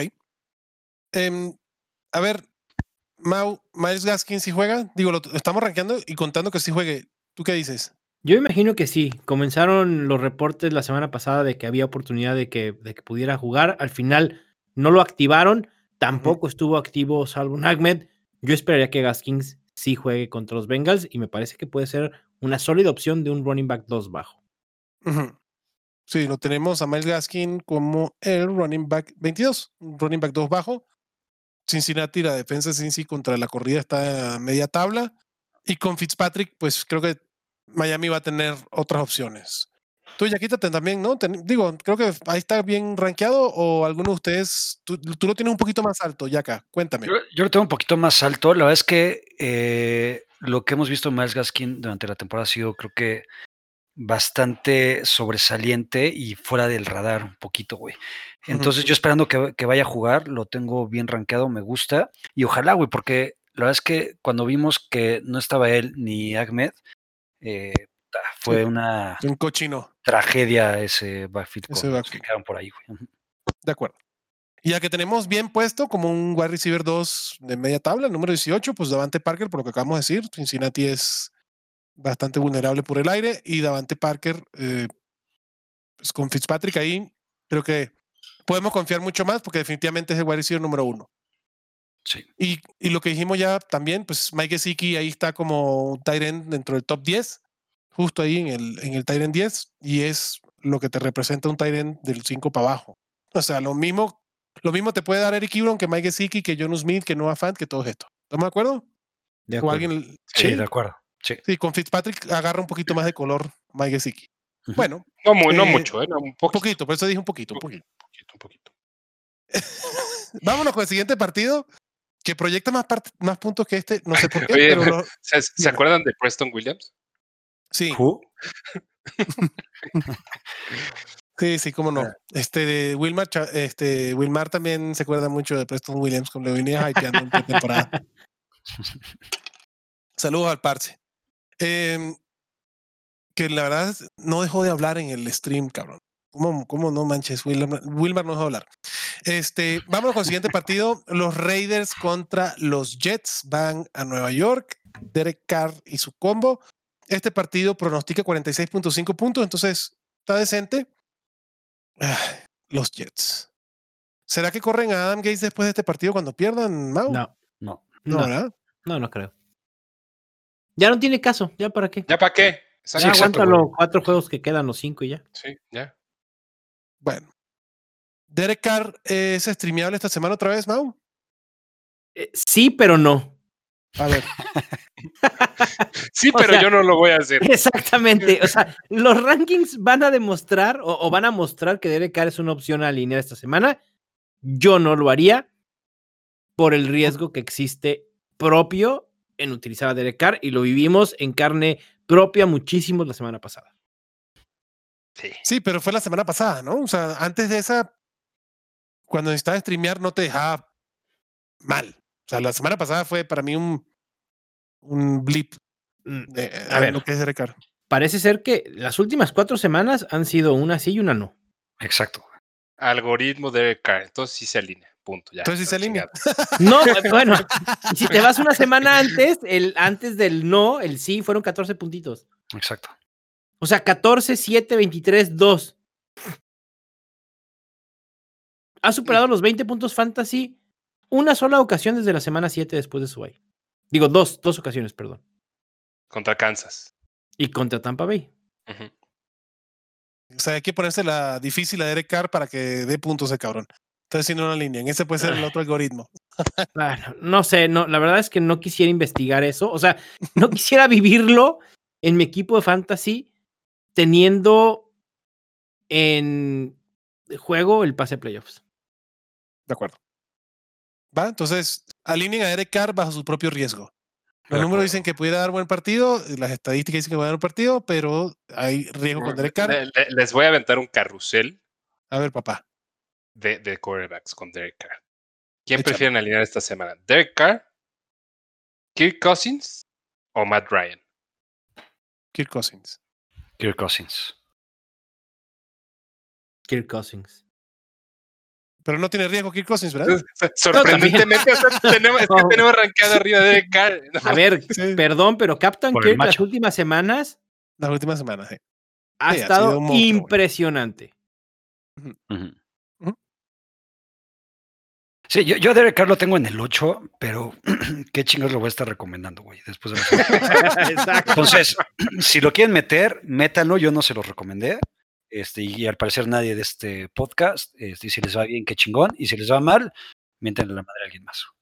Em, a ver, Mau, Miles Gaskin si juega. Digo, lo t- estamos rankeando y contando que sí juegue. ¿Tú qué dices? Yo imagino que sí. Comenzaron los reportes la semana pasada de que había oportunidad de que, de que pudiera jugar. Al final no lo activaron. Tampoco estuvo activo Salvon Ahmed. Yo esperaría que Gaskins sí juegue contra los Bengals y me parece que puede ser una sólida opción de un running back dos bajo. Ujú. Sí, lo tenemos a Myles Gaskin como el running back veintidós, un running back dos bajo. Cincinnati, la defensa de Cincy contra la corrida está a media tabla. Y con Fitzpatrick, pues creo que Miami va a tener otras opciones. Tú, ya quítate también, ¿no? Ten, digo, creo que ahí está bien rankeado, o alguno de ustedes, tú, tú lo tienes un poquito más alto, Yaka, cuéntame. Yo, yo lo tengo un poquito más alto. La verdad es que eh, lo que hemos visto en Myles Gaskin durante la temporada ha sido, creo que, bastante sobresaliente y fuera del radar un poquito, güey. Entonces, uh-huh. yo esperando que, que vaya a jugar, lo tengo bien rankeado, me gusta. Y ojalá, güey, porque la verdad es que cuando vimos que no estaba él ni Ahmed, eh, fue sí, una un cochino. Tragedia ese backfield, ese con, backfield. que quedaron por ahí, güey. De acuerdo. Y ya que tenemos bien puesto como un wide receiver dos de media tabla, el número dieciocho, pues Davante Parker, por lo que acabamos de decir, Cincinnati es bastante vulnerable por el aire, y Davante Parker, eh, pues con Fitzpatrick ahí, creo que podemos confiar mucho más porque definitivamente es el wide receiver número uno. Sí. Y, y lo que dijimos ya también, pues Mike Gesicki ahí está como tight end dentro del top diez, justo ahí en el, en el tight end diez, y es lo que te representa un tight end del cinco para abajo. O sea, lo mismo, lo mismo te puede dar Eric Ebron que Mike Gesicki, que Jonnu Smith, que Noah Fant, que todo esto. ¿Estamos de acuerdo? De acuerdo. Alguien, sí, ¿sí? de acuerdo. Sí. sí, con Fitzpatrick agarra un poquito más de color Mike Gesicki. Uh-huh. Bueno. No, muy, eh, no mucho, ¿eh? No, un poquito. Un poquito, por eso dije un poquito. Un poquito, un poquito. Un poquito. Vámonos con el siguiente partido, que proyecta más, part- más puntos que este, no sé por qué. Oye, pero lo, ¿se, ¿se acuerdan de Preston Williams? Sí. ¿Who? Sí, sí, cómo no. Este de Wilmar, este Wilmar también se acuerda mucho de Preston Williams, como le venía hypeando en pretemporada. Saludos al parce. Eh, que la verdad no dejó de hablar en el stream, cabrón. ¿Cómo, cómo no manches? Wilmar, Wilmar no dejó de hablar. Este, vámonos con el siguiente partido. Los Raiders contra los Jets van a Nueva York. Derek Carr y su combo. Este partido pronostica cuarenta y seis punto cinco puntos, entonces está decente. Ah, los Jets. ¿Será que corren a Adam Gates después de este partido cuando pierdan, Mau? No, no. No, no, ¿verdad? No, no creo. Ya no tiene caso. ¿Ya para qué? ¿Ya para qué? Sí, ya aguanta los cuatro juegos que quedan, los cinco y ya. Sí, ya. Bueno. ¿Derek Carr es streameable esta semana otra vez, Mau? Eh, sí, pero no. A ver. Sí, pero sea, yo no lo voy a hacer. Exactamente. O sea, los rankings van a demostrar o, o van a mostrar que Derek Carr es una opción a alinear esta semana. Yo no lo haría por el riesgo que existe propio en utilizar a Derek Carr, y lo vivimos en carne propia muchísimo la semana pasada. Sí. Sí, pero fue la semana pasada, ¿no? O sea, antes de esa, cuando necesitaba streamear, no te dejaba mal. O sea, la semana pasada fue para mí un, un blip. De, a ver, lo que es Derek Carr. Parece ser que las últimas cuatro semanas han sido una sí y una no. Exacto. Algoritmo de Derek Carr, entonces sí se alinea. Punto. Ya, entonces sí se alinea. No, bueno, si te vas una semana antes, el antes del no, el sí, fueron catorce puntitos. Exacto. O sea, catorce, siete, veintitrés, dos. Ha superado los veinte puntos fantasy una sola ocasión desde la semana siete después de su bye. Digo, dos, dos ocasiones, perdón. Contra Kansas. Y contra Tampa Bay. Uh-huh. O sea, hay que ponerse la difícil a Derek Carr para que dé puntos ese cabrón. Entonces, si no una línea, en ese puede ser el otro algoritmo. Bueno, no sé, no, la verdad es que no quisiera investigar eso. O sea, no quisiera vivirlo en mi equipo de fantasy teniendo en juego el pase a playoffs. De acuerdo. Va, entonces alineen a Derek Carr bajo su propio riesgo. Los números dicen que pudiera dar buen partido, las estadísticas dicen que va a dar un partido, pero hay riesgo con Derek Carr. Le, le, les voy a aventar un carrusel. A ver, papá. De, de quarterbacks con Derek Carr. ¿Quién Échame. prefieren alinear esta semana? ¿Derek Carr, Kirk Cousins o Matt Ryan? Kirk Cousins. Kirk Cousins. Kirk Cousins. Pero no tiene riesgo Kirk Cousins, ¿verdad? Sorprendentemente, o sea, tenemos, es que tenemos rankeado arriba de Derek Carr. ¿No? A ver, sí. Perdón, pero Captain Kirk las últimas semanas. Las últimas semanas, sí. Ha sí, estado ha monstruo, impresionante. Uh-huh. Uh-huh. Sí, yo, yo a Derek Carr lo tengo en el ocho, pero qué chingados lo voy a estar recomendando, güey, después de la Exacto. Entonces, si lo quieren meter, métanlo, yo no se lo recomendé. este, y al parecer nadie de este podcast. Este, y si les va bien, qué chingón. Y si les va mal, miéntenle la madre a alguien más.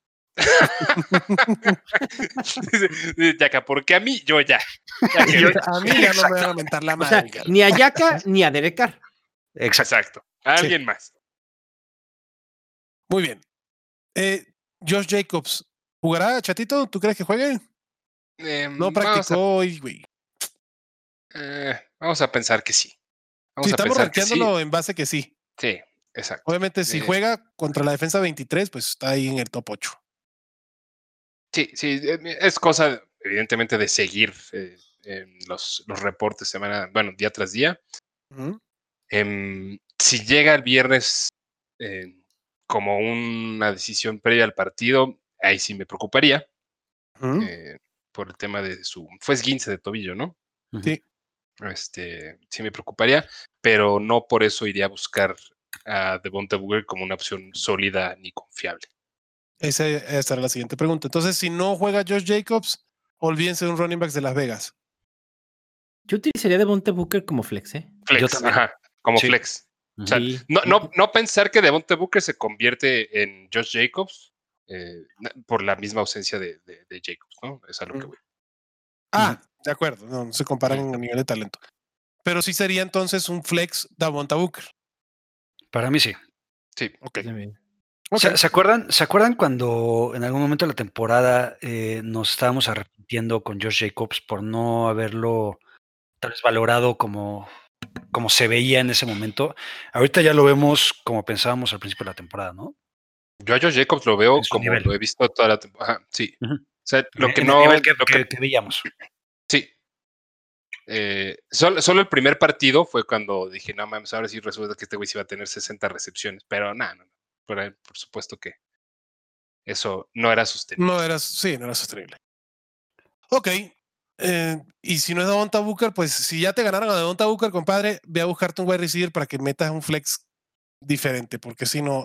Dice Yaka, porque a mí, yo ya. ya que- Yo- a mí ya no me van a mentar la O sea, madre. cara. ni a Yaka ni a Derek Carr. Exacto. Exacto. A alguien más. Muy bien. Eh, Josh Jacobs, ¿jugará, Chatito? ¿Tú crees que juegue? Em, No vamos, a, practicó hoy, güey. eh, vamos a pensar que sí. Vamos Si a estamos pensar que sí. rankeándolo en base que sí. Sí, exacto. Obviamente, si Eh, juega contra la defensa veintitrés, pues está ahí en el top ocho. Sí, sí, eh, es cosa, evidentemente, de seguir eh, en los, los reportes semana, bueno, día tras día. Ujú. Em, si llega el viernes eh, como una decisión previa al partido, ahí sí me preocuparía Ujú. eh, por el tema de su... Fue esguince de tobillo, ¿no? Ujú. Sí. Este, sí me preocuparía, pero no por eso iría a buscar a Devonta Booker como una opción sólida ni confiable. Esa, esa era la siguiente pregunta. Entonces, si no juega Josh Jacobs, olvídense de un running back de Las Vegas. Yo utilizaría Devonta Booker como flex, ¿eh? Flex, Yo también. ajá, como Sí. flex. Ujú. O sea, Sí. no, no, no pensar que Devonta Booker se convierte en Josh Jacobs eh, na- por la misma ausencia de, de- de Jacobs, ¿no? Es a lo que voy. Ah, de acuerdo. No, no se comparan Ujú. a nivel de talento. Pero sí sería entonces un flex Davonta Booker. Para mí sí. Sí. Ok. También. Ok. ¿Se, se acuerdan, ¿Se acuerdan cuando en algún momento de la temporada eh, nos estábamos arrepintiendo con Josh Jacobs por no haberlo tal vez valorado como, como se veía en ese momento? Ahorita ya lo vemos como pensábamos al principio de la temporada, ¿no? Yo a Josh Jacobs lo veo En su como nivel. lo he visto toda la temporada. Ajá, sí. Ujú. O sea, lo En- que en no. el nivel que, lo que- que- que veíamos. Sí. Eh, solo, solo el primer partido fue cuando dije, no mames, ahora sí resulta que este güey sí va a tener sesenta recepciones. Pero nada, no, no. Por, por supuesto que eso no era sostenible. No era, sí, no era sostenible. Ok. Eh, y si no es Davonta Booker, pues si ya te ganaron a Davonta Booker, compadre, ve a buscarte un wide receiver para que metas un flex diferente, porque si no.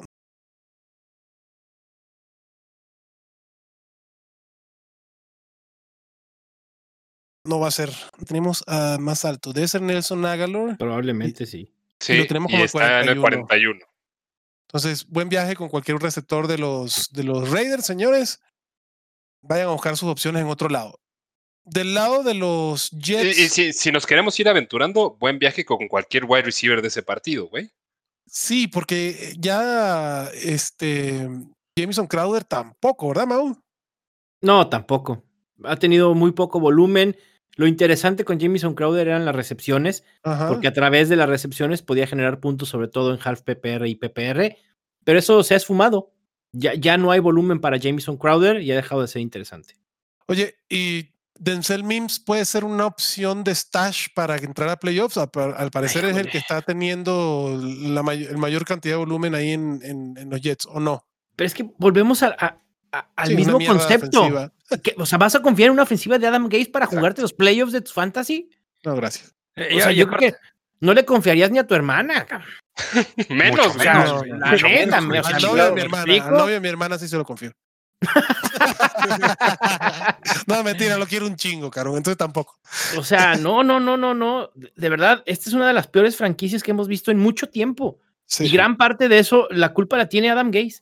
No va a ser. Tenemos a más alto. Debe ser Nelson Aguilar. Probablemente sí. Sí, lo tenemos y como el está en el cuarenta cuarenta y uno. Entonces, buen viaje con cualquier receptor de los, de los Raiders, señores. Vayan a buscar sus opciones en otro lado. Del lado de los Y, Jets. y si, si nos queremos ir aventurando, buen viaje con cualquier wide receiver de ese partido, güey. Sí, porque ya este Jameson Crowder tampoco, ¿verdad, Mau? No, tampoco. Ha tenido muy poco volumen. Lo interesante con Jamison Crowder eran las recepciones, Ajá. porque a través de las recepciones podía generar puntos, sobre todo en half P P R y P P R, pero eso se ha esfumado. Ya, ya no hay volumen para Jamison Crowder y ha dejado de ser interesante. Oye, y Denzel Mims puede ser una opción de stash para entrar a playoffs. Al, al parecer es el Híjole. que está teniendo la may el mayor cantidad de volumen ahí en, en, en los Jets, ¿o no? Pero es que volvemos a, a, a, al Sí, una mismo mierda de concepto. ofensiva. ¿Qué? O sea, ¿vas a confiar en una ofensiva de Adam Gase para Exacto. jugarte los playoffs de tu fantasy? No, gracias. Eh, O y- sea, y yo creo aparte- que no le confiarías ni a tu hermana, cabrón. Menos, Mucho O sea, güey. menos, no, la mucho neta, menos, me- o güey. sea, Al ¿me- novio de mi ¿me hermana, explico? al novio de mi hermana sí se lo confío. No, mentira, lo quiero un chingo, caro. Entonces tampoco. O sea, no, no, no, no, no. De de verdad, esta es una de las peores franquicias que hemos visto en mucho tiempo. Sí. Y gran parte de eso, la culpa la tiene Adam Gase.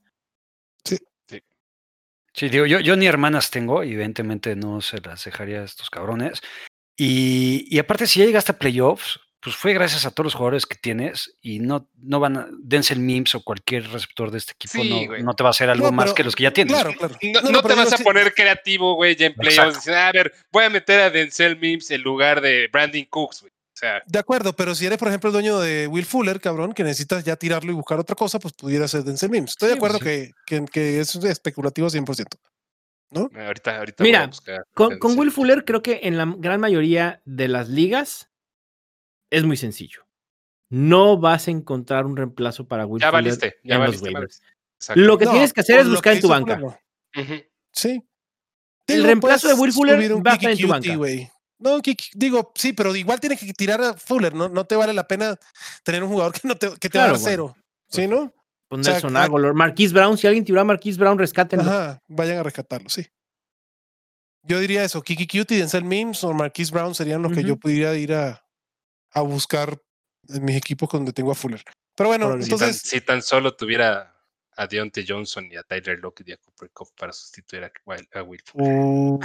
Sí, digo, yo, yo ni hermanas tengo, y evidentemente no se las dejaría a estos cabrones. Y, y aparte, si ya llegaste a playoffs, pues fue gracias a todos los jugadores que tienes y no, no van a, Denzel Mims o cualquier receptor de este equipo Sí, no, güey. no te va a hacer algo No, más pero- que los que ya tienes. Claro, claro. No, No, no no, te pero vas digo, a sí. poner creativo, güey, ya en playoffs. Exacto. Decir, a ver, voy a meter a Denzel Mims en lugar de Brandon Cooks, güey. O sea, De acuerdo, pero si eres, por ejemplo, el dueño de Will Fuller, cabrón, que necesitas ya tirarlo y buscar otra cosa, pues pudiera ser Denzel Mims. Estoy de Sí, acuerdo sí. que, que, que es especulativo cien por ciento. ahorita, ahorita voy a Mira, buscar. con, con Denzel Will Mims. Fuller creo que en la gran mayoría de las ligas es muy sencillo. No vas a encontrar un reemplazo para Will Ya Fuller valiste, ya en los valiste, waivers. madres. Exacto. Lo que No, tienes que hacer por es lo buscar que en tu hizo banca. Fuller, no. Ujú. Sí. El Digo, reemplazo de puedes Will Fuller subir un va a estar en Kiki tu Cutie, banca. güey. No, Kiki- digo, sí, pero igual tienes que tirar a Fuller, ¿no? No te vale la pena tener un jugador que, no te, que te va a Claro, dar bueno. cero. ¿Sí, no? Pues O sea, Nelson a- Aguilar, Marquise Brown, si alguien tiró a Marquise Brown, rescátenlo. Ajá, vayan a rescatarlo, sí. Yo diría eso, Kiki Cutie, Denzel Mims o Marquise Brown serían los que yo Ujú. pudiera ir a, a buscar en mis equipos donde tengo a Fuller. Pero bueno, Órale. Si tan, entonces, si tan solo tuviera a Deontay Johnson y a Tyler Lockett y a Cooper Kupp para sustituir a Will, a Will Fuller. uh,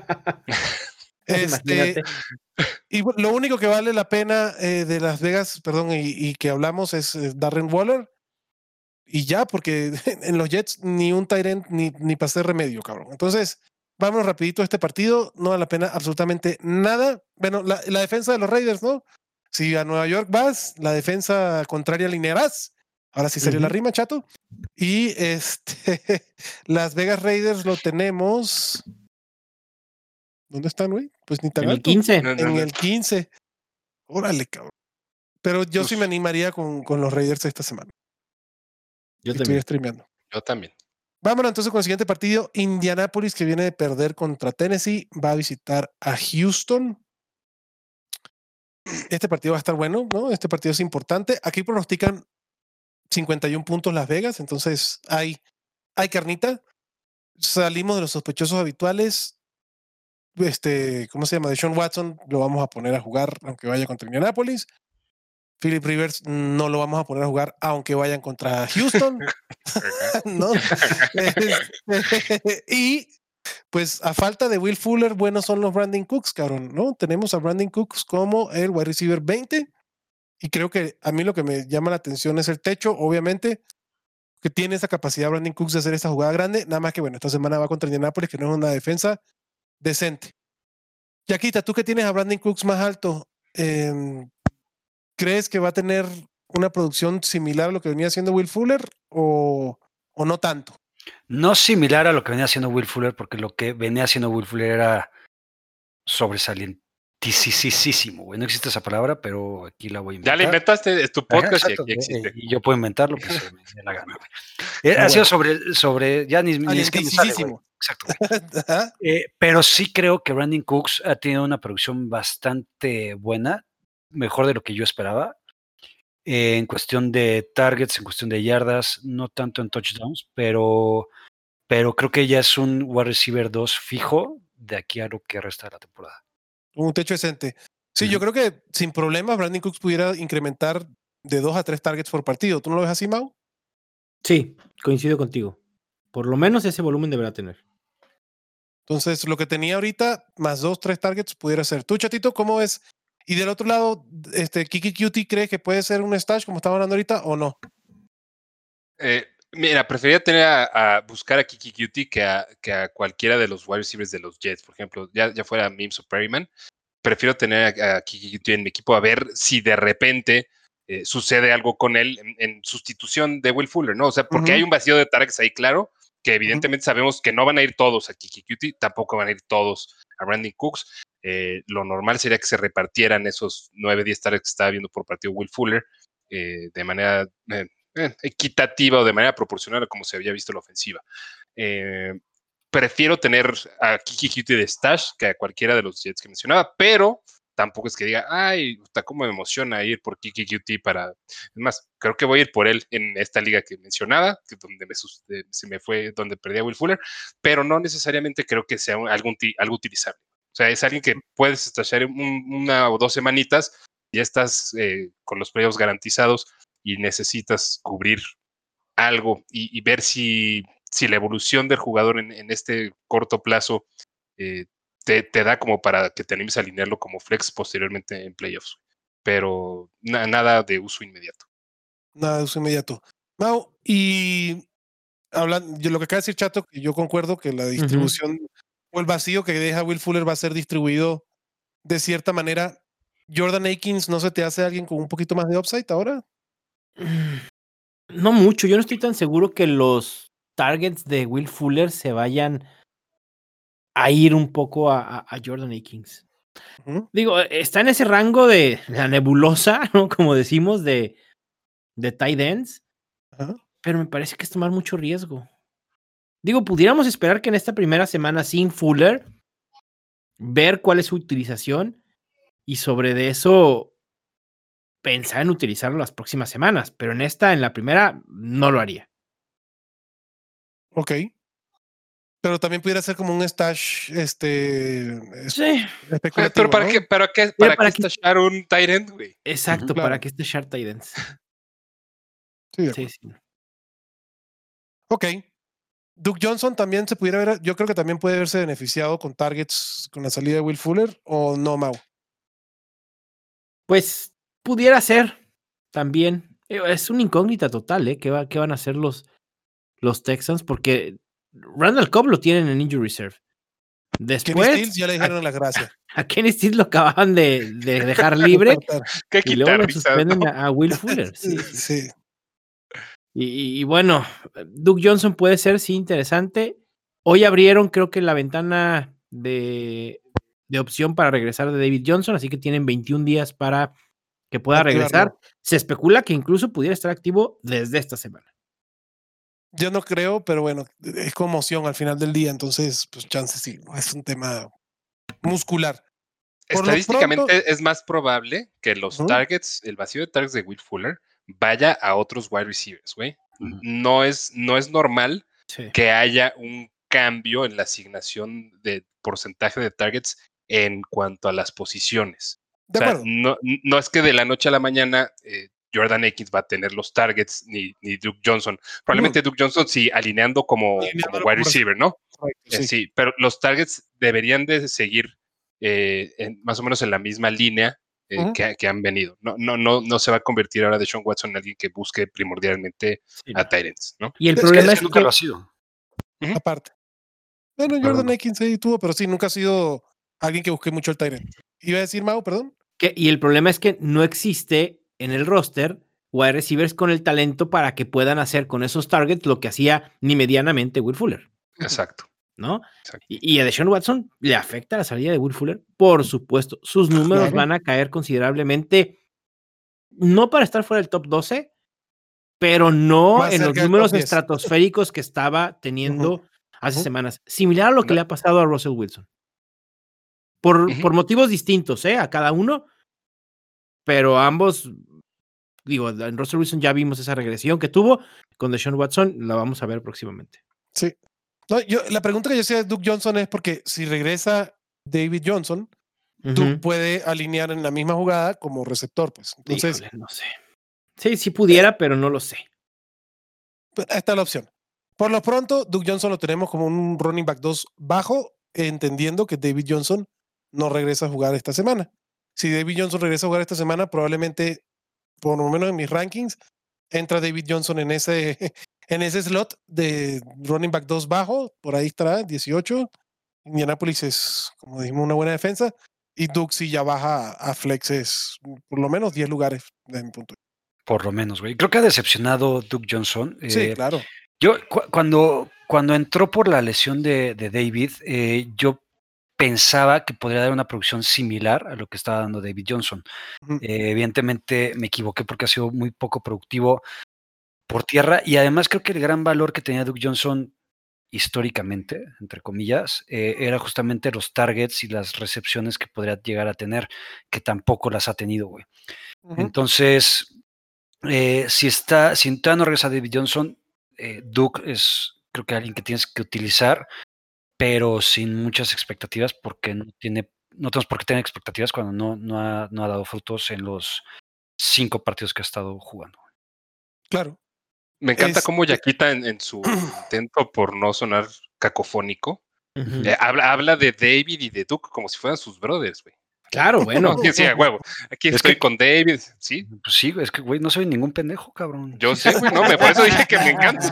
este, Imagínate. y bu- lo único que vale la pena eh, de Las Vegas, perdón, y, y que hablamos es eh, Darren Waller. Y ya, porque en los Jets ni un tight end ni, ni para hacer remedio, cabrón. Entonces, vámonos rapidito a este partido. No vale la pena absolutamente nada. Bueno, la, la defensa de los Raiders, ¿no? Si a Nueva York vas, la defensa contraria alinearás. Ahora sí sería la Ujú. rima, chato. Y este, Las Vegas Raiders lo tenemos. ¿Dónde están, güey? Pues ni tan En el alto. quince. No, no, En no. el quince. Órale, cabrón. Pero yo sí Uf. me animaría con, con los Raiders esta semana. Yo Si también. estuviera streameando. Yo también. Vámonos entonces con el siguiente partido. Indianapolis, que viene de perder contra Tennessee, va a visitar a Houston. Este partido va a estar bueno, ¿no? Este partido es importante. Aquí pronostican cincuenta y uno puntos Las Vegas, entonces hay, hay carnita. Salimos de los sospechosos habituales. Este, ¿cómo se llama? Deshaun Watson lo vamos a poner a jugar aunque vaya contra Indianapolis. Philip Rivers no lo vamos a poner a jugar aunque vayan contra Houston. ¿No? Este, y pues a falta de Will Fuller, buenos son los Brandon Cooks, cabrón, ¿no? Tenemos a Brandon Cooks como el wide receiver veinte y creo que a mí lo que me llama la atención es el techo, obviamente, que tiene esa capacidad Brandon Cooks de hacer esa jugada grande, nada más que bueno, esta semana va contra Indianapolis, que no es una defensa decente. Yaquita, tú que tienes a Brandon Cooks más alto, eh, ¿crees que va a tener una producción similar a lo que venía haciendo Will Fuller o, o no tanto? No similar a lo que venía haciendo Will Fuller, porque lo que venía haciendo Will Fuller era sobresalientísimo, güey. No existe esa palabra, pero aquí la voy a Ya inventar. la inventaste, es tu Ajá, podcast y exacto, aquí eh, existe. y yo puedo inventarlo, pues se me dé la gana, güey. Eh, Ah, ha sido bueno. sobre, sobre, ya ni, ni siquiera me sale, güey. Alientísimo. Exacto, güey. Ajá. Eh, pero sí creo que Brandon Cooks ha tenido una producción bastante buena, mejor de lo que yo esperaba, eh, en cuestión de targets, en cuestión de yardas, no tanto en touchdowns, pero, pero creo que ya es un wide receiver dos fijo de aquí a lo que resta de la temporada. Un techo decente. Sí, yo Ujú. creo que sin problemas Brandon Cooks pudiera incrementar de dos a tres targets por partido. ¿Tú no lo ves así, Mau? Sí, coincido contigo. Por lo menos ese volumen deberá tener. Entonces, lo que tenía ahorita, más dos, tres targets, pudiera ser. Tú, Chatito, ¿cómo ves? Y del otro lado, este, Kiki Cutie, ¿cree que puede ser un stash como estaba hablando ahorita o no? Eh, mira, preferiría tener a, a buscar a Kiki Cutie que a, que a cualquiera de los wide receivers de los Jets, por ejemplo, ya, ya fuera Mims o Perryman. Prefiero tener a, a Kiki Cutie en mi equipo a ver si de repente eh, sucede algo con él en, en sustitución de Will Fuller, ¿no? O sea, porque Ujú. hay un vacío de targets ahí, claro, que Ujú. evidentemente sabemos que no van a ir todos a Kiki Cutie, tampoco van a ir todos a Brandon Cooks. Eh, lo normal sería que se repartieran esos nueve, diez targets que estaba viendo por partido Will Fuller eh, de manera eh, eh, equitativa o de manera proporcional a como se había visto la ofensiva. Eh, prefiero tener a Kiki Cutie de stash que a cualquiera de los Jets que mencionaba, pero tampoco es que diga, ay, está como me emociona ir por Kiki Cutie para... Es más, creo que voy a ir por él en esta liga que mencionaba, que donde me, se me fue, donde perdí a Will Fuller, pero no necesariamente creo que sea un, algo, algo utilizable. O sea, es alguien que puedes stashar un, una o dos semanitas, ya estás eh, con los playoffs garantizados y necesitas cubrir algo y, y ver si, si la evolución del jugador en, en este corto plazo eh, te, te da como para que te animes a alinearlo como flex posteriormente en playoffs. Pero na, nada de uso inmediato. Nada de uso inmediato. Mau, y hablando, yo lo que acaba de decir Chato, que yo concuerdo que la distribución uh-huh. o el vacío que deja Will Fuller va a ser distribuido de cierta manera. Jordan Akins, ¿no se te hace alguien con un poquito más de upside ahora? No mucho, yo no estoy tan seguro que los targets de Will Fuller se vayan a ir un poco a, a, a Jordan Akins. Uh-huh. Digo, está en ese rango de la nebulosa, ¿no? Como decimos, de, de tight ends, uh-huh. pero me parece que es tomar mucho riesgo. Digo, pudiéramos esperar que en esta primera semana sin Fuller, ver cuál es su utilización y sobre de eso pensar en utilizarlo las próximas semanas, pero en esta, en la primera, no lo haría. Ok. Pero también pudiera ser como un stash este, es- Sí, especulativo, Pero ¿para ¿no? qué, para qué, Mira, para para qué que- stashar un tight end, güey? exacto, Claro. para que este Shark Titans. Sí, de Sí, acuerdo. sí. Ok. Duke Johnson también se pudiera ver, yo creo que también puede verse beneficiado con targets con la salida de Will Fuller o no, Mau. Pues pudiera ser también. Eh, Es una incógnita total, ¿eh? ¿Qué, va, qué van a hacer los, los Texans? Porque Randall Cobb lo tienen en Injury Reserve. Kenny Después, Stills ya le a, dijeron las gracias. a Kenny Stills lo acababan de, de dejar libre Qué y luego lo quitarrisas, suspenden ¿no? a, a Will Fuller. Sí, sí. Sí. Y, y- y bueno, Duke Johnson puede ser, sí, interesante. Hoy abrieron, creo que la ventana de, de opción para regresar de David Johnson, así que tienen veintiún días para que pueda Activarlo. regresar. Se especula que incluso pudiera estar activo desde esta semana. Yo no creo, pero bueno, es conmoción al final del día, entonces, pues chance sí, ¿no? Es un tema muscular. Por lo Estadísticamente pronto- es más probable que los Ujú. targets, el vacío de targets de Will Fuller, vaya a otros wide receivers, güey. Ujú. No es, no es normal Sí. que haya un cambio en la asignación de porcentaje de targets en cuanto a las posiciones. De O sea, acuerdo. no, no es que de la noche a la mañana eh, Jordan Akins va a tener los targets ni, ni Duke Johnson. Probablemente Duke Johnson sí alineando como, como Alineándolo wide como receiver, ¿no? Correcto, Eh, sí. sí, pero los targets deberían de seguir eh, en- más o menos en la misma línea eh, Ujú. que, que han venido. No, no, no, no se va a convertir ahora Deshaun Watson en alguien que busque primordialmente Sí, a no. Tyrants, ¿no? Y el Es que- problema Es es que nunca que lo ha sido. Aparte. Bueno, Perdón. Jordan Akins ahí tuvo, pero sí, nunca ha sido alguien que busque mucho el Tyrant. Iba a decir Mau, perdón. Que- y el problema es que no existe en el roster wide receivers con el talento para que puedan hacer con esos targets lo que hacía ni medianamente Will Fuller, Exacto. ¿no? exacto. Y, y a Deshaun Watson le afecta la salida de Will Fuller, por supuesto. Sus números Claro. van a caer considerablemente, no para estar fuera del top doce, pero no Más en los cerca del números top diez. estratosféricos que estaba teniendo hace ujú. semanas. Similar a lo que No. le ha pasado a Russell Wilson. Por, Ujú. por motivos distintos, ¿eh? A cada uno, pero ambos, digo, en Russell Wilson ya vimos esa regresión que tuvo, con Deshaun Watson la vamos a ver próximamente. Sí. No, yo, la pregunta que yo hacía de Duke Johnson es porque si regresa David Johnson, Duke Ujú. puede alinear en la misma jugada como receptor, pues. Entonces, Híjole, no sé. Sí, sí pudiera, pero no lo sé. pues, ahí está la opción. Por lo pronto, Duke Johnson lo tenemos como un running back dos bajo, entendiendo que David Johnson no regresa a jugar esta semana. Si David Johnson regresa a jugar esta semana, probablemente, por lo menos en mis rankings, entra David Johnson en ese, en ese slot de running back dos bajo, por ahí estará, dieciocho. Indianapolis es, como dijimos, una buena defensa. Y Duke sí ya baja a, a flexes por lo menos diez lugares desde mi punto de Por lo menos, güey. Creo que ha decepcionado Duke Johnson. vista. Sí, Eh, claro. Yo, cu- cuando, cuando entró por la lesión de, de David, eh, yo pensaba que podría dar una producción similar a lo que estaba dando David Johnson. Ujú. Eh, evidentemente me equivoqué porque ha sido muy poco productivo por tierra y además creo que el gran valor que tenía Duke Johnson históricamente, entre comillas, eh, era justamente los targets y las recepciones que podría llegar a tener, que tampoco las ha tenido, güey. Ujú. Entonces, eh, si está, si todavía no regresa David Johnson, eh, Duke es creo que alguien que tienes que utilizar, pero sin muchas expectativas, porque no tiene, no tenemos por qué tener expectativas cuando no, no, ha, no ha dado frutos en los cinco partidos que ha estado jugando. Claro. Me encanta Es, cómo Yaquita en, en su intento por no sonar cacofónico, Ujú. eh, habla, habla de David y de Duke como si fueran sus brothers, güey. Claro, bueno. Sí, sí, a huevo. Aquí Es estoy que- con David, sí. Pues sí, es que, güey, no soy ningún pendejo, cabrón. Yo sé, güey, no, me, por eso dije que me encanta.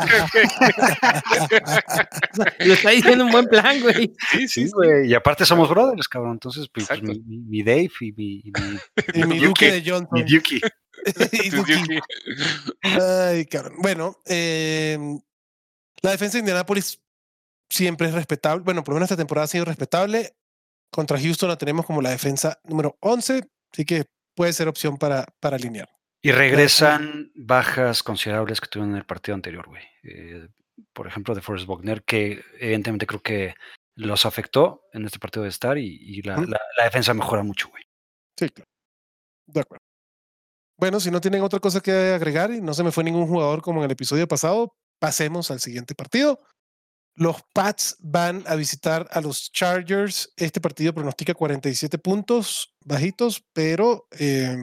Lo está diciendo un buen plan, güey. Sí, sí, Sí, sí. güey. Y aparte somos brothers, cabrón. Entonces, pues, pues, Exacto. mi, mi- mi Dave y mi, y mi, y mi Duque. Duque de mi Johnson. Duki. Y Sí, Duque. sí, sí. Ay, cabrón. Bueno, eh, la defensa de Indianapolis siempre es respetable. Bueno, por lo menos esta temporada ha sido respetable. Contra Houston la tenemos como la defensa número once, así que puede ser opción para, para alinear. Y regresan bajas considerables que tuvieron en el partido anterior, güey. Eh, por ejemplo, de Forrest Buckner, que evidentemente creo que los afectó en este partido de estar y, y la, Ujú. la- la defensa mejora mucho, güey. Sí, claro. De acuerdo. Bueno, si no tienen otra cosa que agregar y no se me fue ningún jugador como en el episodio pasado, pasemos al siguiente partido. Los Pats van a visitar a los Chargers. Este partido pronostica cuarenta y siete puntos bajitos, pero eh,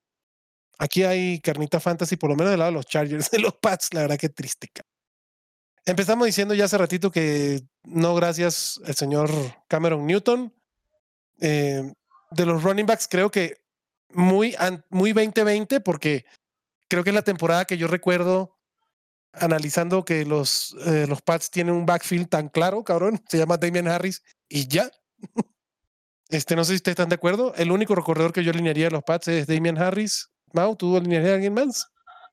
aquí hay carnita fantasy, por lo menos del lado de los Chargers. De los Pats, la verdad que triste. Empezamos diciendo ya hace ratito que no gracias al señor Cameron Newton. Eh, de los running backs creo que muy, muy veinte veinte, porque creo que es la temporada que yo recuerdo analizando que los, eh, los Pats tienen un backfield tan claro, cabrón, se llama Damian Harris y ya. Este, no sé si ustedes están de acuerdo. El único corredor que yo alinearía a los Pats es Damian Harris. Mau, ¿tú alinearías a alguien más?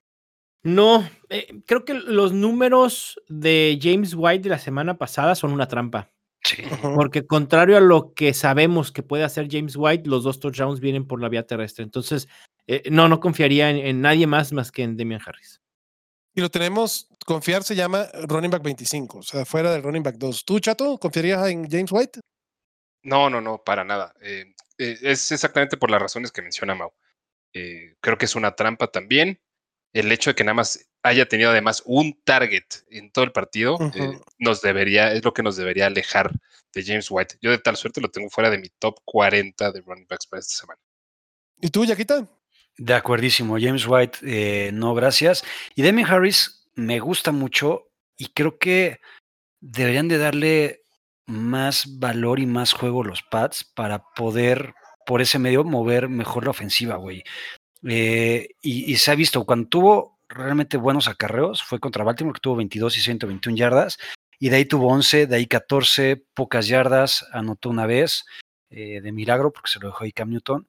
No, eh, creo que los números de James White de la semana pasada son una trampa. Sí. Porque contrario a lo que sabemos que puede hacer James White, los dos touchdowns vienen por la vía terrestre. Entonces, eh, no, no confiaría en, en nadie más más que en Damian Harris. Y lo tenemos, confiar se llama running back veinticinco, o sea, fuera del running back dos. ¿Tú, Chato, confiarías en James White? No, no, no, para nada. Eh, eh, es exactamente por las razones que menciona Mau. Eh, creo que es una trampa también. El hecho de que nada más haya tenido además un target en todo el partido, uh-huh. eh, nos debería, es lo que nos debería alejar de James White. Yo de tal suerte lo tengo fuera de mi top cuarenta de running backs para esta semana. ¿Y tú, Yaquita? De acuerdísimo, James White, eh, no gracias. Y Damian Harris me gusta mucho y creo que deberían de darle más valor y más juego los Pats para poder por ese medio mover mejor la ofensiva, güey. Eh, y, y se ha visto, cuando tuvo realmente buenos acarreos, fue contra Baltimore, que tuvo veintidós y ciento veintiuna yardas, y de ahí tuvo once, de ahí catorce, pocas yardas, anotó una vez, eh, de milagro, porque se lo dejó ahí Cam Newton.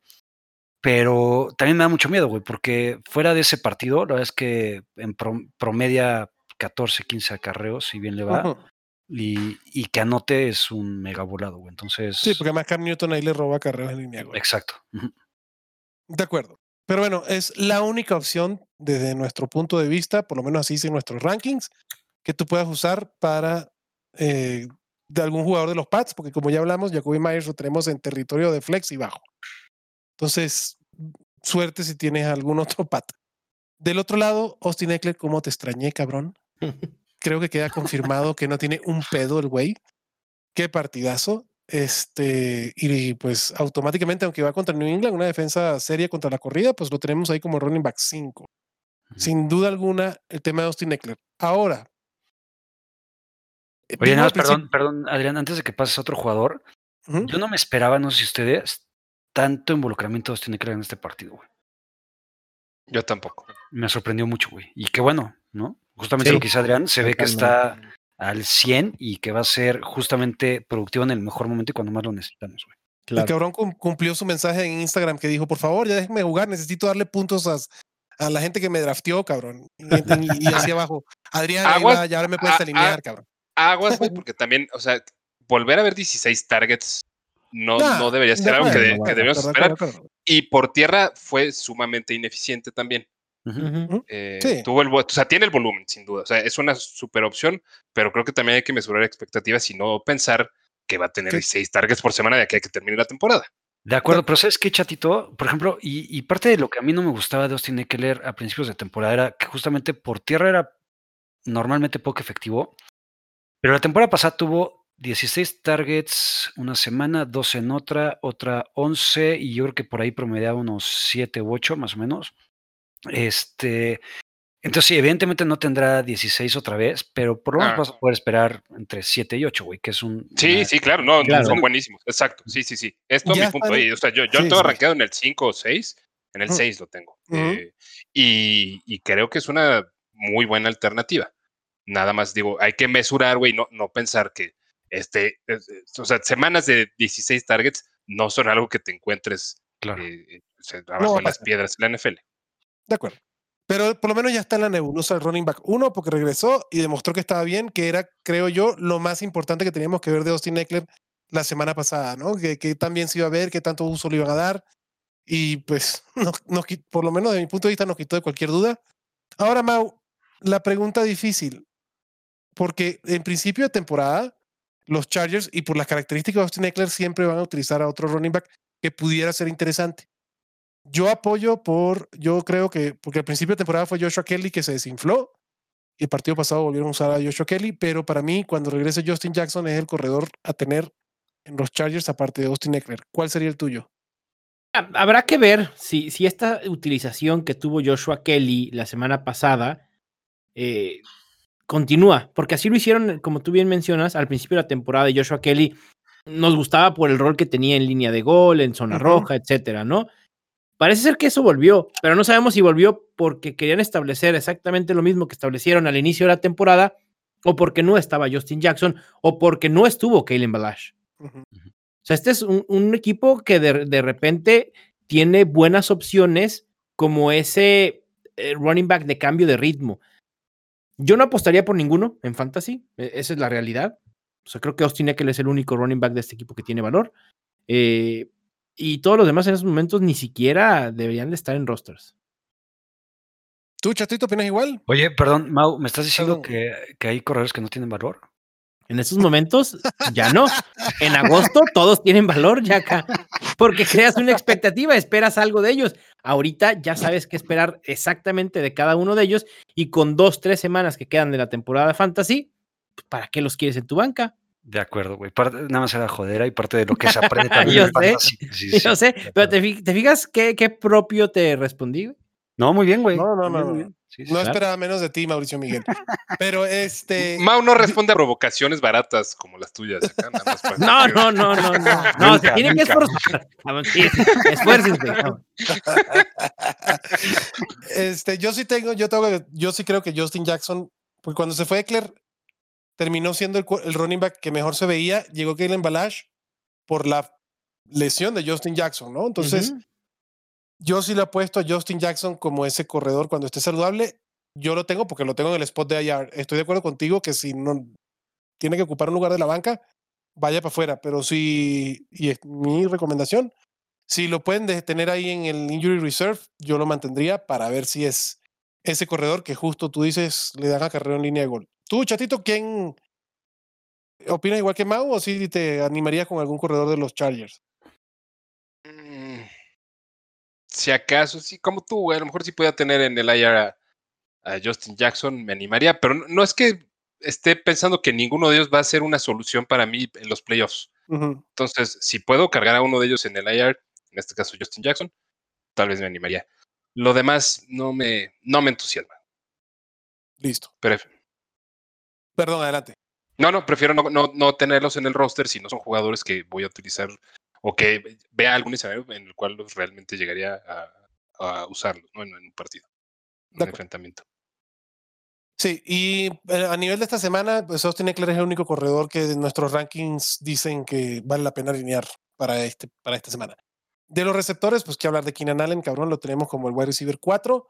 Pero también me da mucho miedo, güey, porque fuera de ese partido, la verdad es que en prom- promedia catorce, quince acarreos, si bien le va, uh-huh. y, y que anote es un mega volado, güey. Entonces. Sí, porque además Cam Newton ahí le roba acarreos en línea, güey. Exacto. Uh-huh. De acuerdo. Pero bueno, es la única opción desde nuestro punto de vista, por lo menos así dicen nuestros rankings, que tú puedas usar para eh, de algún jugador de los Pats, porque como ya hablamos, Jacoby Myers lo tenemos en territorio de flex y bajo. Entonces, suerte si tienes algún otro Pat. Del otro lado, Austin Ekeler, ¿cómo te extrañé, cabrón? Creo que queda confirmado que no tiene un pedo el güey. Qué partidazo. Este, y pues automáticamente, aunque va contra New England, una defensa seria contra la corrida, pues lo tenemos ahí como running back cinco. Uh-huh. Sin duda alguna, el tema de Austin Ekeler. Ahora. Oye, nada más, perdón, perdón, Adrián, antes de que pases a otro jugador, uh-huh. yo no me esperaba, no sé si ustedes, tanto involucramiento de Austin Ekeler en este partido, güey. Yo tampoco. Me sorprendió mucho, güey. Y qué bueno, ¿no? Justamente sí, lo que dice Adrián, se totalmente. Ve que está al cien y que va a ser justamente productivo en el mejor momento y cuando más lo necesitamos, güey. Claro. El cabrón cumplió su mensaje en Instagram que dijo, por favor, ya déjenme jugar, necesito darle puntos a, a la gente que me drafteó, cabrón. Y, y, y así abajo, Adrián, aguas, va, ya ahora me puedes a, alinear, a, cabrón. Aguas, güey, porque también, o sea, volver a ver dieciséis targets no, nah, no debería ser algo que, de, que debemos esperar. Claro, claro. Y por tierra fue sumamente ineficiente también. Uh-huh. Eh, sí. tuvo el, o sea, tiene el volumen, sin duda. O sea, es una super opción, pero creo que también hay que mesurar expectativas y no pensar que va a tener ¿Qué? dieciséis targets por semana de aquí a que termine la temporada. De acuerdo, pero ¿sabes qué, Chatito? Por ejemplo, y, y parte de lo que a mí no me gustaba de Austin Ekeler a principios de temporada era que justamente por tierra era normalmente poco efectivo, pero la temporada pasada tuvo dieciséis targets una semana, doce en otra, otra once, y yo creo que por ahí promediaba unos siete u ocho más o menos. Este, entonces sí, evidentemente no tendrá dieciséis otra vez, pero por lo menos ah. vas a poder esperar entre siete y ocho, güey, que es un... Sí, una... sí, claro, no, claro. Son buenísimos, exacto, sí, sí, sí. Es todo mi punto ahí, o sea, yo, yo sí, lo tengo sí. arrancado en el cinco o seis, en el uh-huh. seis lo tengo, uh-huh. eh, y, y creo que es una muy buena alternativa. Nada más digo, hay que mesurar, güey, no, no pensar que, este, es, es, o sea, semanas de dieciséis targets no son algo que te encuentres claro. eh, o sea, abajo no, en las piedras de la N F L. De acuerdo. Pero por lo menos ya está en la nebulosa el running back uno porque regresó y demostró que estaba bien, que era, creo yo, lo más importante que teníamos que ver de Austin Ekeler la semana pasada, ¿no? Que, que también se iba a ver, qué tanto uso le iban a dar. Y pues, nos, nos, por lo menos de mi punto de vista, nos quitó de cualquier duda. Ahora, Mau, la pregunta difícil. Porque en principio de temporada, los Chargers, y por las características de Austin Ekeler, siempre van a utilizar a otro running back que pudiera ser interesante. Yo apoyo por, yo creo que, porque al principio de temporada fue Joshua Kelly que se desinfló, y el partido pasado volvieron a usar a Joshua Kelly, pero para mí, cuando regrese Justin Jackson, es el corredor a tener en los Chargers, aparte de Austin Eckler. ¿Cuál sería el tuyo? Habrá que ver si, si esta utilización que tuvo Joshua Kelly la semana pasada eh, continúa, porque así lo hicieron, como tú bien mencionas, al principio de la temporada de Joshua Kelly. Nos gustaba por el rol que tenía en línea de gol, en zona uh-huh. roja, etcétera, ¿no? Parece ser que eso volvió, pero no sabemos si volvió porque querían establecer exactamente lo mismo que establecieron al inicio de la temporada, o porque no estaba Justin Jackson, o porque no estuvo Kalen Ballage. Uh-huh. O sea, este es un, un equipo que de, de repente tiene buenas opciones, como ese eh, running back de cambio de ritmo. Yo no apostaría por ninguno en fantasy, esa es la realidad. O sea, creo que Austin Eckler es el único running back de este equipo que tiene valor. Eh, y todos los demás en esos momentos ni siquiera deberían de estar en rosters. ¿Tú, Chatito, opinas igual? Oye, perdón, Mau, ¿me estás diciendo que, que hay corredores que no tienen valor? En esos momentos ya no. En agosto todos tienen valor, ya acá. Porque creas una expectativa, esperas algo de ellos. Ahorita ya sabes qué esperar exactamente de cada uno de ellos. Y con dos, tres semanas que quedan de la temporada Fantasy, ¿para qué los quieres en tu banca? De acuerdo, güey. Nada más era jodera y parte de lo que se aprende también. Yo sé, sí, sí, yo sí, sé. Pero te, te fijas qué, qué propio te respondí, güey. No, muy bien, güey. No, no, muy no. Bien, no. bien. Sí, sí, no claro. esperaba menos de ti, Mauricio Miguel. Pero este. Mau no responde a provocaciones baratas como las tuyas. Acá, nada más para no, no, no, no, no. No, nunca, se tiene que esforzar. Esfuércense. Este, yo sí tengo, yo tengo, yo sí creo que Justin Jackson, porque cuando se fue Eckler, terminó siendo el, el running back que mejor se veía. Llegó Kalen Ballage por la lesión de Justin Jackson, ¿no? Entonces. Uh-huh. Yo sí le apuesto a Justin Jackson como ese corredor cuando esté saludable. Yo lo tengo porque lo tengo en el spot de I R. Estoy de acuerdo contigo que si no tiene que ocupar un lugar de la banca, vaya para afuera. Pero si, y es mi recomendación, si lo pueden tener ahí en el Injury Reserve, yo lo mantendría para ver si es ese corredor que justo tú dices le dan acarreo en línea de gol. Tú, Chatito, ¿quién opinas igual que Mau o si te animarías con algún corredor de los Chargers? Mm. Si acaso, sí, como tú, güey, a lo mejor sí pueda tener en el I R a, a Justin Jackson, me animaría, pero no, no es que esté pensando que ninguno de ellos va a ser una solución para mí en los playoffs. Uh-huh. Entonces, si puedo cargar a uno de ellos en el I R, en este caso Justin Jackson, tal vez me animaría. Lo demás no me, no me entusiasma. Listo. Pref- Perdón, adelante. No, no, prefiero no, no, no tenerlos en el roster si no son jugadores que voy a utilizar o que vea algún escenario en el cual realmente llegaría a, a usarlos, ¿no? En, en un partido, en un enfrentamiento. Sí, y a nivel de esta semana, pues Austin Eckler es el único corredor que nuestros rankings dicen que vale la pena alinear para, este, para esta semana. De los receptores, pues que hablar de Keenan Allen, cabrón, lo tenemos como el wide receiver cuatro.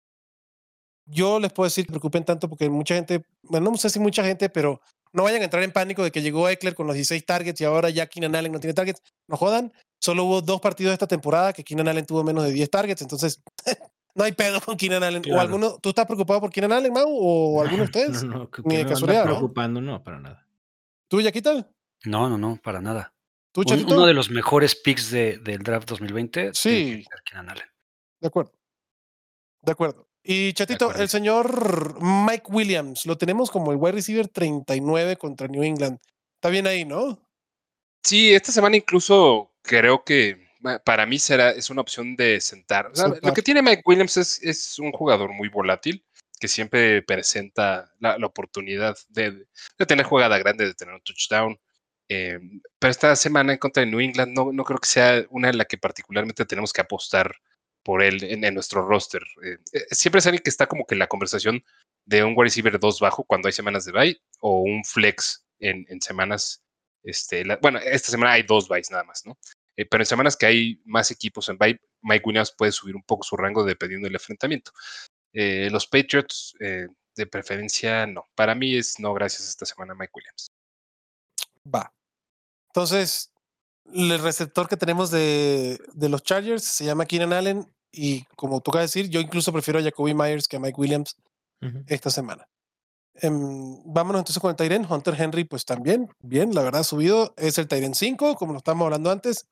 Yo les puedo decir que preocupen tanto porque mucha gente, bueno, no sé si mucha gente, pero no vayan a entrar en pánico de que llegó Eckler con los dieciséis targets y ahora ya Keenan Allen no tiene targets. No jodan. Solo hubo dos partidos de esta temporada que Keenan Allen tuvo menos de diez targets, entonces no hay pedo con Keenan Allen. Claro. ¿O alguno, ¿Tú estás preocupado por Keenan Allen, Mau? ¿O alguno de ustedes? No, no, que, Ni que de casualidad, ¿no? preocupando, no, para nada. ¿Tú, Yaquita? No, no, no, para nada. ¿Tú, Un, uno de los mejores picks de, del draft dos mil veinte. Sí. Keenan Allen. De acuerdo. De acuerdo. Y Chatito, el señor Mike Williams, lo tenemos como el wide receiver treinta y nueve contra New England. Está bien ahí, ¿no? Sí, esta semana incluso creo que para mí será, es una opción de sentar. O sea, sentar. Lo que tiene Mike Williams es, es un jugador muy volátil que siempre presenta la, la oportunidad de, de tener jugada grande, de tener un touchdown. Eh, pero esta semana en contra de New England no, no creo que sea una en la que particularmente tenemos que apostar por él en, en nuestro roster. Eh, siempre es alguien que está como que en la conversación de un wide receiver dos bajo cuando hay semanas de bye o un flex en, en semanas, este, la, bueno, esta semana hay dos byes nada más, ¿no? Eh, pero en semanas que hay más equipos en bye, Mike Williams puede subir un poco su rango dependiendo del enfrentamiento. Eh, los Patriots, eh, de preferencia, no. Para mí es no gracias esta semana Mike Williams. Va. Entonces, el receptor que tenemos de, de los Chargers se llama Keenan Allen y como toca decir, yo incluso prefiero a Jacoby Myers que a Mike Williams uh-huh. esta semana. Um, vámonos entonces con el tight end. Hunter Henry, pues también, bien, la verdad ha subido. Es el tight end cinco, como lo estábamos hablando antes.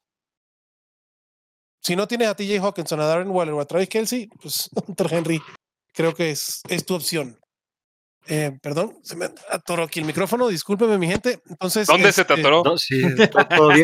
Si no tienes a T J Hawkinson, a Darren Waller o a Travis Kelce, pues Hunter Henry creo que es, es tu opción. Eh, perdón, se me atoró aquí el micrófono, discúlpeme mi gente. Entonces, ¿Dónde se te este, atoró? No, sí, todo, todo bien.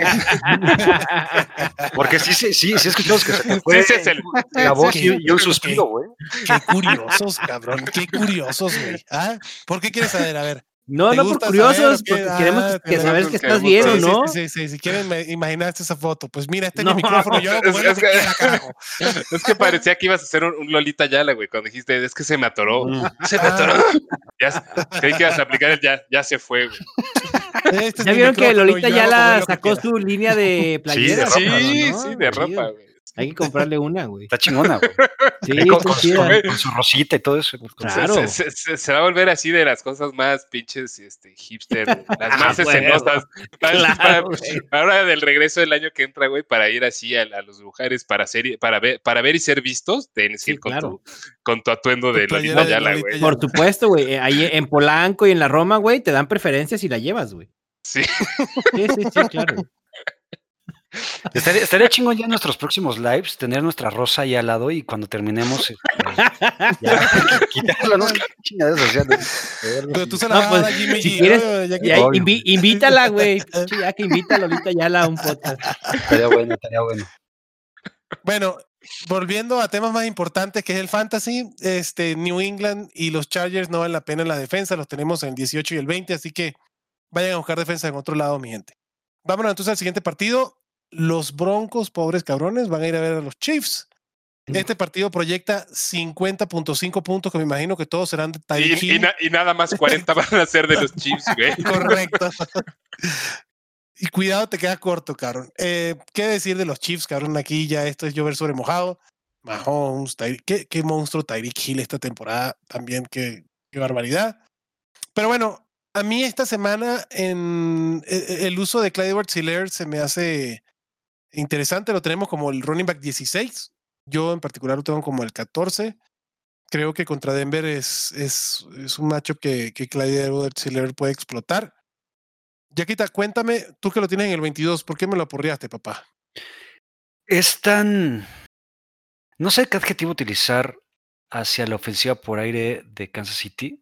Porque sí, sí, sí, sí escuchamos que se te fue Sí, ese es el- la voz sí, y, y un sí. suspiro, güey. Qué curiosos, cabrón, qué curiosos, güey. ¿Ah? ¿Por qué quieres saber? A ver. No, ¿Te no por gusta curiosos, saber o qué? porque queremos Ah, que te- saber nos que estás queremos bien o saber. Sí, no. sí, sí, sí, si quieren me- imaginarse esa foto, pues mira, este No. es mi micrófono, yo hago con Es- él lo es que que- quiera, carajo. Es que parecía que ibas a hacer un, un Lolita Yala, güey, cuando dijiste, es que se me atoró. Mm. Se me atoró. Ya, se- creí que ibas a aplicar el ya, ya se fue, güey. Este es ¿Ya mi vieron que micrófono, Lolita yo ya hago con él la lo que sacó quiera. su línea de playeras? ropa, cabrón, Sí, ¿no? sí, de Chido. ropa, güey. Hay que comprarle una, güey. Está chingona, güey. Sí, Ahí con, está con su, chida. con su rosita y todo eso. Pues Con- claro. Se, se- se- se va a volver así de las cosas más pinches este, hipster, las más Ah, huevo. escenosas. Para, Claro, para- güey. ahora del regreso del año que entra, güey, para ir así a, a los lugares para hacer, para ver, para ver y ser vistos, tienes que Sí, ir con, claro. tu, con tu atuendo Tu de playera Lolita de Yala, Lolita güey. Yala. Por supuesto, güey. eh, Ahí en Polanco y en la Roma, güey, te dan preferencias si la llevas, güey. Sí. Sí, sí, sí, claro. Estaría, estaría chingón ya en nuestros próximos lives tener nuestra rosa ahí al lado y cuando terminemos, este, ya, quitarla, ¿no? Chingaderas, o sea, no- Pero tú se la No, vas a pues, dar a Jimmy si G, quieres, ¿no? Ya que- y ahí Obvio. invi- invítala, güey. Pinche, Ya que invita a Lolita Yala a un podcast. Estaría bueno, estaría bueno. Bueno, volviendo a temas más importantes que es el fantasy, este New England y los Chargers no valen la pena en la defensa, los tenemos en el dieciocho y el veinte, así que vayan a buscar defensa en otro lado, mi gente. Vámonos entonces al siguiente partido. Los Broncos, pobres cabrones, van a ir a ver a los Chiefs. Este partido proyecta cincuenta punto cinco puntos, que me imagino que todos serán de Tyreek Y, y Hill. na- y nada más cuarenta van a ser de los Chiefs, güey. Correcto. Y cuidado, te queda corto, cabrón. Eh, ¿Qué decir de los Chiefs, cabrón? Aquí ya esto es llover sobre mojado. Mahomes, Tyreek- ¿qué, qué monstruo Tyreek Hill esta temporada también, qué, qué barbaridad. Pero bueno, a mí esta semana en e- el uso de Clyde Edwards-Helaire se me hace interesante. Lo tenemos como el running back dieciséis. Yo en particular lo tengo como el catorce. Creo que contra Denver es, es, es un matchup que, que Clyde Edwards-Helaire puede explotar. Yaquita, cuéntame, tú que lo tienes en el veintidós, ¿por qué me lo aporreaste, papá? Es tan. No sé qué adjetivo utilizar hacia la ofensiva por aire de Kansas City.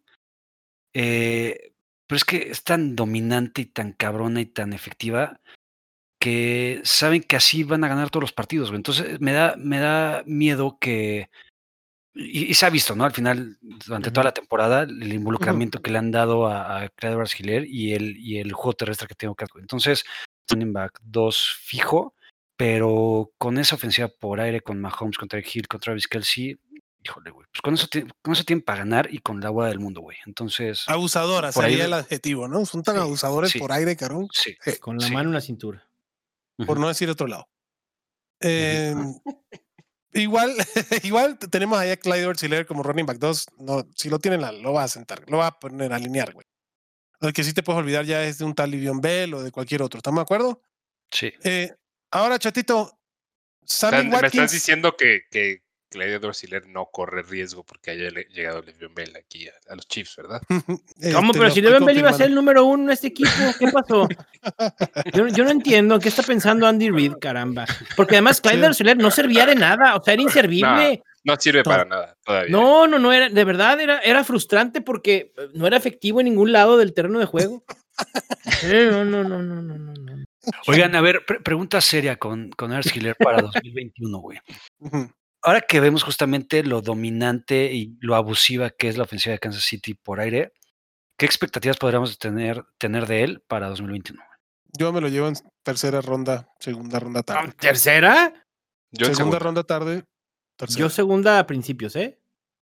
Eh, pero es que es tan dominante y tan cabrona y tan efectiva que saben que así van a ganar todos los partidos, güey. Entonces me da, me da miedo que. Y, y se ha visto, ¿no? Al final, durante toda Ujú. la temporada, el involucramiento que le han dado a, a Clyde Edwards-Helaire y el, y el juego terrestre que tengo que hacer. Entonces, running back dos fijo, pero con esa ofensiva por aire, con Mahomes, con Tyreek Hill, con Travis Kelce, híjole, güey. Pues con eso, ti- con eso tienen para ganar y con la agua del mundo, güey. Entonces, Abusadora por ahí sería de- el adjetivo, ¿no? Son tan Sí, abusadores sí. por aire, carón, sí. eh, Con la Sí. mano en la cintura. por Ujú. no decir otro lado. Eh, igual, igual tenemos ahí a Clyde Edwards-Helaire como running back dos. No, si lo tienen, la- lo va a sentar, lo va a poner a alinear, güey. El que sí te puedes olvidar ya es de un tal Livion Bell o de cualquier otro. ¿Estamos de acuerdo? Sí. Eh, ahora, chatito, O sea, Sammy me estás Watkins. diciendo que, que Clyde Edwards-Helaire no corre riesgo porque haya le- llegado Le'Veon Bell aquí a, a los Chiefs, ¿verdad? Este, ¿Cómo? Pero lo si estoy Le'Veon Bell iba a ser el confirmando. número uno en este equipo, ¿qué pasó? Yo, yo no entiendo qué está pensando Andy Reid, caramba. Porque además Clyde Sí. Edwards-Helaire no servía de nada, o sea, era inservible. No sirve No. para nada todavía. No, no, no, era, de verdad era, era frustrante porque no era efectivo en ningún lado del terreno de juego. Sí, no, no, no, no, no, no, no. Oigan, a ver, pre- pregunta seria con, con Edwards-Helaire para dos mil veintiuno, güey. Ujú. Ahora que vemos justamente lo dominante y lo abusiva que es la ofensiva de Kansas City por aire, ¿qué expectativas podríamos tener, tener de él para dos mil veintiuno? Yo me lo llevo en tercera ronda, segunda ronda tarde. ¿Tercera? Yo en Segunda segundo. ronda tarde, tercera. Yo segunda a principios, ¿eh?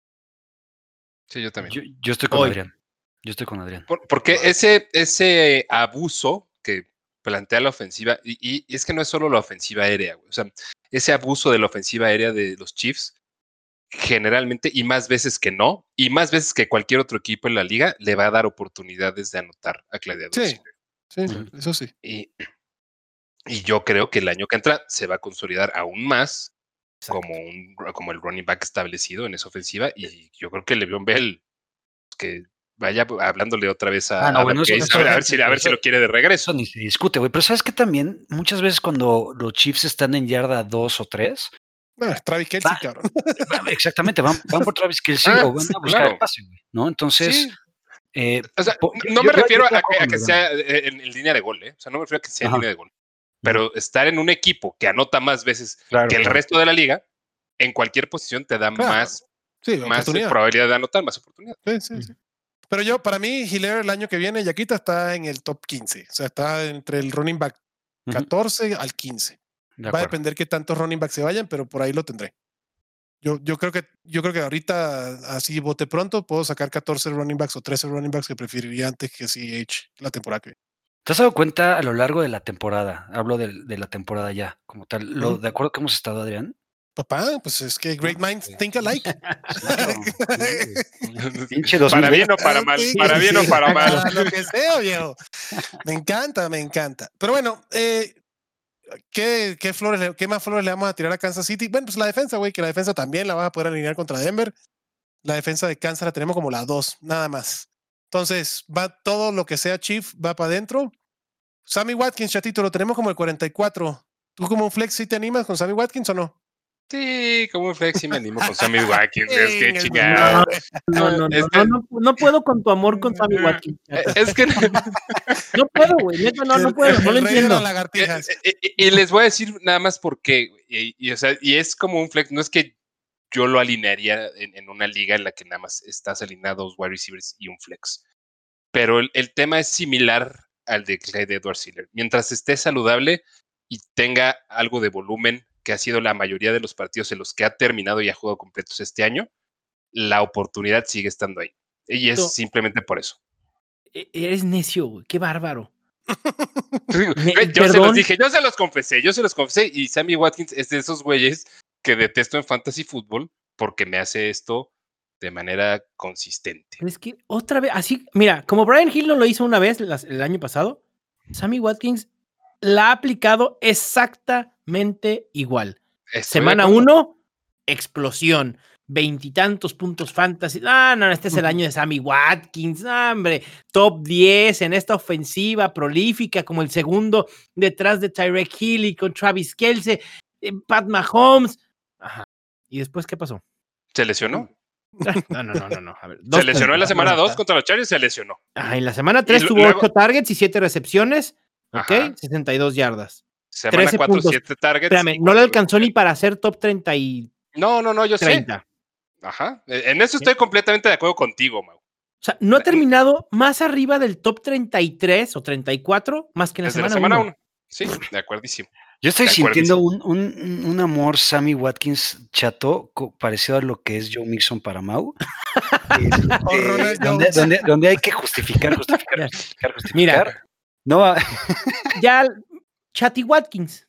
Sí, yo también. Yo, yo estoy con Hoy. Adrián. Yo estoy con Adrián. Por- porque ese, ese abuso que plantea la ofensiva, y, y- y es que no es solo la ofensiva aérea, güey, o sea, ese abuso de la ofensiva aérea de los Chiefs, generalmente, y más veces que no, y más veces que cualquier otro equipo en la liga, le va a dar oportunidades de anotar a Clyde Edwards-Helaire. Sí, Ujú. eso sí. Y, y yo creo que el año que entra se va a consolidar aún más como, un, como el running back establecido en esa ofensiva, y yo creo que Le'Veon Bell, que vaya hablándole otra vez a, Ah, no, a bueno, Adam eso- Gase, a ver, a ver eso- si, a ver si eso- lo quiere de regreso. Eso ni se discute, güey. Pero ¿sabes qué también? Muchas veces cuando los Chiefs están en yarda dos o tres, Ah, Travis Kelce, Va. cabrón. exactamente, van, van por Travis Kelce Ah, o van sí, a buscar claro. el pase, güey, ¿no? Entonces, Sí, Eh, O sea, po- no yo- me yo- refiero yo a que, a que tampoco, sea en, en línea de gol, ¿eh? O sea, no me refiero a que sea en Ajá. línea de gol. Pero estar en un equipo que anota más veces Claro, que el claro. resto de la liga, en cualquier posición te da Claro. más, Sí, más eh, oportunidad. probabilidad de anotar, más oportunidad. Sí, sí, sí. Pero yo, para mí, Hilaire el año que viene, Yaquita está en el top quince. O sea, está entre el running back Ujú, catorce al quince. de Va a acuerdo. depender qué tantos running backs se vayan, pero por ahí lo tendré. Yo, yo creo que yo creo que ahorita, así bote pronto, puedo sacar catorce running backs o trece running backs que preferiría antes que C H la temporada que viene. ¿Te has dado cuenta a lo largo de la temporada? Hablo de, de la temporada ya, como tal. Lo, Ujú. ¿De acuerdo que hemos estado, Adrián? Papá, pues es que great minds think alike. Pinche Para dos mil veinte. bien o para mal, Sí, para bien o sí, para mal. para lo que sea, viejo. Me encanta, me encanta. Pero bueno, eh, ¿qué, qué, flores, le- ¿qué más flores le vamos a tirar a Kansas City? Bueno, pues la defensa, güey, que la defensa también la vas a poder alinear contra Denver. La defensa de Kansas la tenemos como la dos, nada más. Entonces, va todo lo que sea Chief, va para adentro. Sammy Watkins, chatito, lo tenemos como el cuarenta y cuatro. ¿Tú como un flex sí te animas con Sammy Watkins o no? Sí, como un flex sí me animo con Sammy Watkins. Es que Venga, chingado. No, no, no, Es no, que- no, no puedo con tu amor con Sammy Watkins. Eh, Es que No puedo, güey, neta, no, no puedo, no lo El rey de entiendo. las lagartijas. Eh, eh, y, y les voy a decir nada más porque, y, y, o sea, y es como un flex, no es que yo lo alinearía en, en una liga en la que nada más estás alineado dos wide receivers y un flex. Pero el, el tema es similar al de Clyde Edwards-Helaire. Mientras esté saludable y tenga algo de volumen, que ha sido la mayoría de los partidos en los que ha terminado y ha jugado completos este año, la oportunidad sigue estando ahí. Y es No. simplemente por eso. E- Eres necio, güey, qué bárbaro. Me, Me- yo se perdón. los dije, yo se los confesé, yo se los confesé. Y Sammy Watkins es de esos güeyes que detesto en fantasy fútbol porque me hace esto de manera consistente. Pero es que otra vez, así, mira, como Brian Hill no lo hizo una vez las- el año pasado, Sammy Watkins la ha aplicado exactamente igual. Estoy Semana de acuerdo. uno, explosión. Veintitantos puntos fantasy. Ah, no, este es el año de Sammy Watkins. Ah, hombre, top diez en esta ofensiva prolífica, como el segundo detrás de Tyreek Hill y con Travis Kelce, eh, Pat Mahomes. Ajá. ¿Y después qué pasó? ¿Se lesionó? No, no, no, no, no. A ver, Se dos lesionó en la puntos. semana dos contra los Chargers, se lesionó. Ajá, en la semana tres Y tuvo luego- ocho targets y siete recepciones. Ok, Ajá. sesenta y dos yardas. Semana trece cuatro, puntos. siete targets. Espérame, y no le cuatro alcanzó ni recepciones. para hacer top treinta y No, no, no, yo sé. treinta. Ajá. En eso estoy completamente de acuerdo contigo, Mau. O sea, no ha terminado más arriba del top treinta y tres o treinta y cuatro más que en la Desde la semana semana uno. uno. Sí, de acuerdísimo. Yo estoy De sintiendo un, un, un amor Sammy Watkins chato co- parecido a lo que es Joe Mixon para Mau. Este, O Ronald donde, Jones. donde, donde hay que justificar, justificar, justificar, justificar. Mira. No, ah, Ya, Chatty Watkins.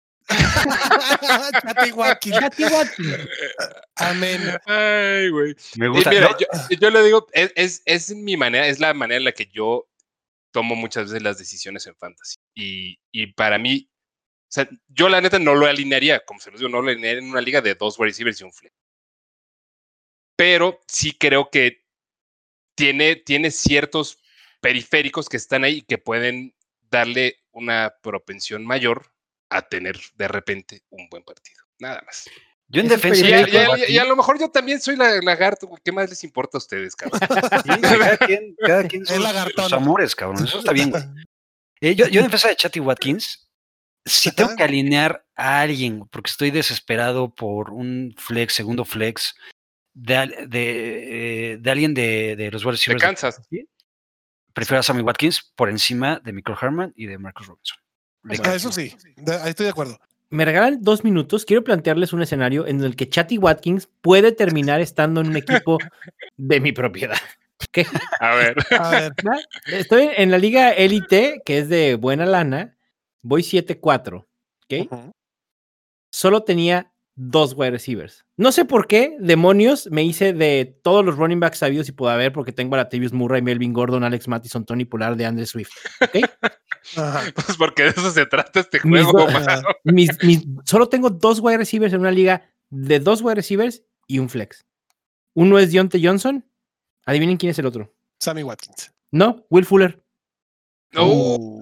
Chatty Watkins. Chatty Watkins. Amén. Ay, güey. me Y gusta. mira, No, yo, yo le digo, es, es, es mi manera, es la manera en la que yo tomo muchas veces las decisiones en fantasy. Y, y para mí, o sea, yo la neta no lo alinearía, como se los digo, no lo alinearía en una liga de dos wide receivers y un flex. Pero sí creo que tiene, tiene ciertos periféricos que están ahí y que pueden darle una propensión mayor a tener de repente un buen partido. Nada más. yo en Esos defensa Y de a, periféricos, y a- Watkins, y a lo mejor yo también soy la lagarto, güey. ¿Qué más les importa a ustedes, cabrón? sí, cada quien, cada quien Es sus, lagartón. sus amores, cabrón. Eso está bien, güey. Eh, yo, yo en defensa de Chatty Watkins, si tengo Ajá. que alinear a alguien, porque estoy desesperado por un flex, segundo flex, de, al- de, eh, de alguien de, de los wide De receivers, Kansas. prefiero a Sammy Watkins por encima de Michael Harman y de Marcus Robinson. Le Ah, cambio. eso sí, de- ahí estoy de acuerdo. Me regalan dos minutos. Quiero plantearles un escenario en el que Chatty Watkins puede terminar estando en un equipo de mi propiedad. ¿Ok? A ver. A ver, ¿Va? Estoy en la liga élite, que es de buena lana. Voy siete cuatro. ¿Ok? ujú. Solo tenía dos wide receivers. No sé por qué, demonios, me hice de todos los running backs sabidos y puedo haber, porque tengo a Latavius Murray, Melvin Gordon, Alex Mattison, Tony Pollard, de Andre Swift. ¿Ok? Ajá. Pues porque de eso se trata este Mis juego, do- mano. Mis- mis- solo tengo dos wide receivers en una liga de dos wide receivers y un flex. Uno es Deontay Johnson. Adivinen quién es el otro. Sammy Watkins. No, Will Fuller. Uh,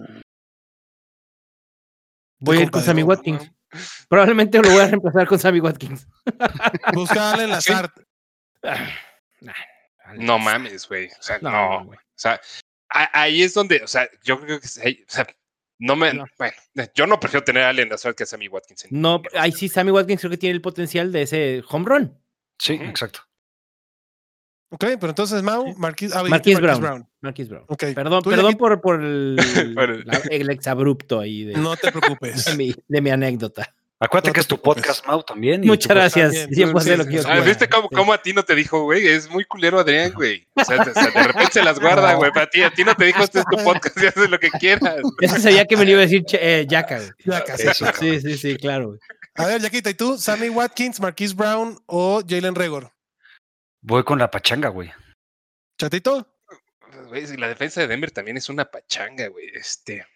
Voy a ir culpa con de Sammy Boba. Watkins. Probablemente lo voy a reemplazar con Sammy Watkins. Busca a Allen Lazard. Ah, nah, no mames, güey. O sea, No, no. no, güey. O sea, a, ahí es donde, o sea, yo creo que, o sea, no me, no. bueno, yo no prefiero tener a Allen Lazard que a Sammy Watkins. No, ahí sí, Sammy Watkins creo que tiene el potencial de ese home run. Sí, uh-huh. exacto. Ok, pero entonces Mau, sí. Marquise, ah, Marquise Brown. Brown. Marquise Brown. Okay. Perdón, perdón por, por el, la, el exabrupto ahí. De, no te preocupes. De mi, de mi anécdota. Acuérdate no que es tu preocupes. podcast, Mau, también. Muchas gracias. También. Yo puedo hacer lo que yo quiera. ¿Viste cómo, cómo a ti no te dijo, güey? Es muy culero Adrián, güey. O sea, de, o sea, de repente se las guarda, güey. Para ti, a ti no te dijo, este es tu podcast y haces lo que quieras. Es que sabía que me iba a decir eh, Yaka, güey. Yaka, sí, sí, sí, sí, claro, güey. A ver, Yaquita, ¿y tú? ¿Sammy Watkins, Marquise Brown o Jalen Reagor? Voy con la pachanga, güey. ¿Chatito? Güey, la defensa de Denver también es una pachanga, güey. Este.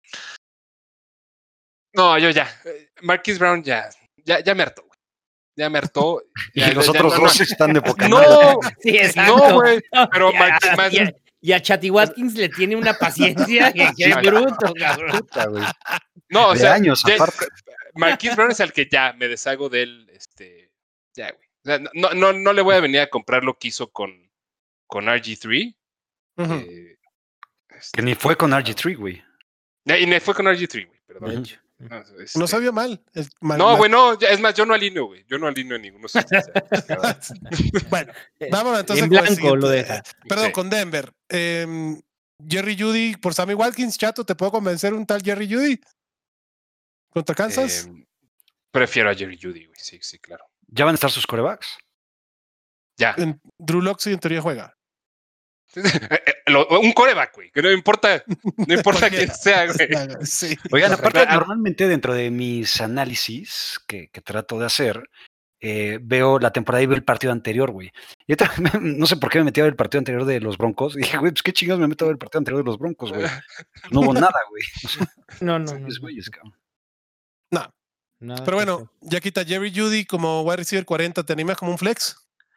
No, yo ya. Marquise Brown ya. Ya, ya me hartó, güey. Ya me hartó. Ya, y los ya, otros ya, no, dos no. están de poca No, madre. Sí, exacto. No, güey. Pero ya, Marquise, más, ya, y a Chatty Watkins le tiene una paciencia que es bruto, cabrón. No, o de sea, años ya, aparte. Marquise Brown es el que ya me deshago de él. Este, ya, güey. O sea, no, no, no le voy a venir a comprar lo que hizo con, con R G tres. Uh-huh. Eh, este, que ni fue con R G tres, güey. Y ni fue con R G tres, güey, perdón. Uh-huh. No, este... no sabía mal. mal no, mal. güey, no, es más, yo no alineo, güey. Yo no alineo en ninguno. Bueno, vámonos entonces en blanco con lo deja. Perdón, sí. con Denver. Eh, Jerry Jeudy por Sammy Watkins, Chato, ¿te puedo convencer un tal Jerry Jeudy? ¿Contra Kansas? Eh, prefiero a Jerry Jeudy, güey, sí, sí, claro. ¿Ya van a estar sus quarterbacks? Ya. En Drew Lock sí en teoría juega. Un coreback, güey, que no importa, no importa quién sea, güey. Sí. Oigan, aparte, normalmente dentro de mis análisis que, que trato de hacer, eh, veo la temporada y veo el partido anterior, güey. Y ahorita, no sé por qué me metí a ver el partido anterior de los Broncos. Y dije, güey, pues qué chingados me meto a ver el partido anterior de los Broncos, güey. No hubo nada, güey. O sea, no, no, no. Güeyes, cabrón. No. Nada Pero bueno, ya quita Jerry Jeudy como wide receiver cuarenta, ¿te animas como un flex?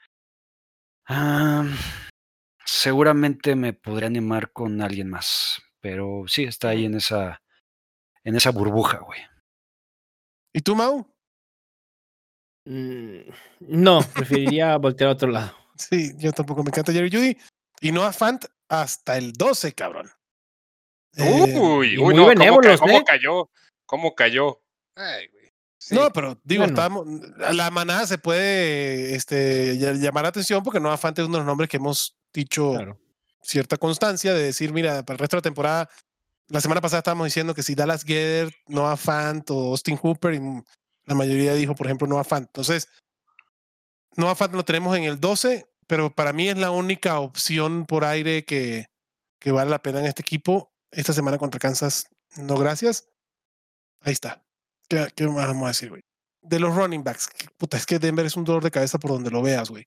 Um, seguramente me podría animar con alguien más, pero sí está ahí en esa en esa burbuja, güey. ¿Y tú, Mau? Mm, no, preferiría voltear a otro lado. Sí, yo tampoco me encanta Jerry Jeudy. Y Noah Fant hasta el doce, cabrón. Uy, eh, uy, no, ¿cómo, ca- ¿cómo cayó? ¿Cómo cayó? Ay, güey. Sí. No, pero digo, Bueno. estamos, la manada se puede este, llamar la atención porque Noah Fant es uno de los nombres que hemos dicho Claro. cierta constancia de decir, mira, para el resto de la temporada, la semana pasada estábamos diciendo que si Dallas Goedert, Noah Fant o Austin Hooper, y la mayoría dijo, por ejemplo, Noah Fant. Entonces, Noah Fant lo tenemos en el doce, pero para mí es la única opción por aire que, que vale la pena en este equipo. Esta semana contra Kansas, no gracias. Ahí está. ¿Qué, qué más vamos a decir, güey? De los running backs, puta, es que Denver es un dolor de cabeza por donde lo veas, güey.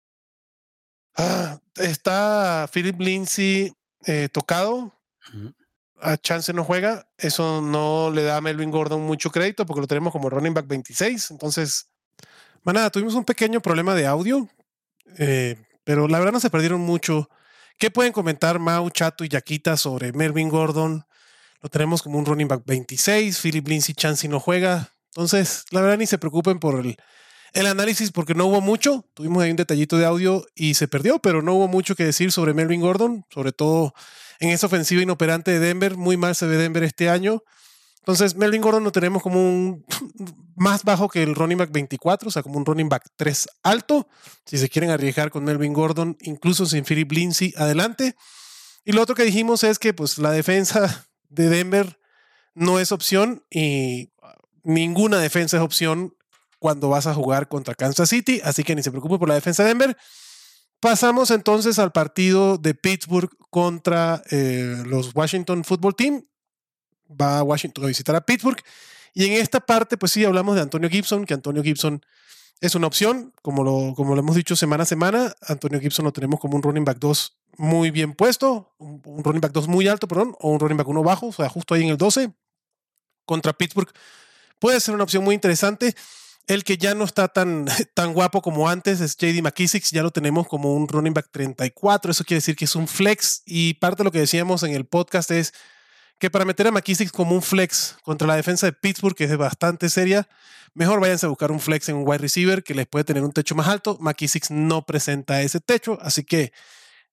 Ah, está Philip Lindsay eh, tocado. Uh-huh. A chance no juega. Eso no le da a Melvin Gordon mucho crédito porque lo tenemos como running back veintiséis. Entonces, manada, tuvimos un pequeño problema de audio, eh, pero la verdad no se perdieron mucho. ¿Qué pueden comentar Mau, Chato y Yaquita sobre Melvin Gordon? Lo tenemos como un running back veintiséis. Philip Lindsay chance no juega. Entonces, la verdad ni se preocupen por el, el análisis porque no hubo mucho. Tuvimos ahí un detallito de audio y se perdió, pero no hubo mucho que decir sobre Melvin Gordon, sobre todo en esa ofensiva inoperante de Denver. Muy mal se ve Denver este año. Entonces, Melvin Gordon lo tenemos como un más bajo que el running back veinticuatro, o sea, como un running back tres alto. Si se quieren arriesgar con Melvin Gordon, incluso sin Philip Lindsay, adelante. Y lo otro que dijimos es que pues la defensa de Denver no es opción y ninguna defensa es opción cuando vas a jugar contra Kansas City, así que ni se preocupe por la defensa de Denver. Pasamos entonces al partido de Pittsburgh contra eh, los Washington Football Team. Va a Washington a visitar a Pittsburgh. Y en esta parte, pues sí, hablamos de Antonio Gibson, que Antonio Gibson es una opción, como lo, como lo hemos dicho semana a semana. Antonio Gibson lo tenemos como un running back dos muy bien puesto, un, un running back dos muy alto, perdón, o un running back uno bajo, o sea, justo ahí en el doce. Contra Pittsburgh puede ser una opción muy interesante. El que ya no está tan, tan guapo como antes es J D McKissic, ya lo tenemos como un running back treinta y cuatro, eso quiere decir que es un flex, y parte de lo que decíamos en el podcast es que para meter a McKissic como un flex contra la defensa de Pittsburgh, que es bastante seria, mejor váyanse a buscar un flex en un wide receiver que les puede tener un techo más alto. McKissic no presenta ese techo, así que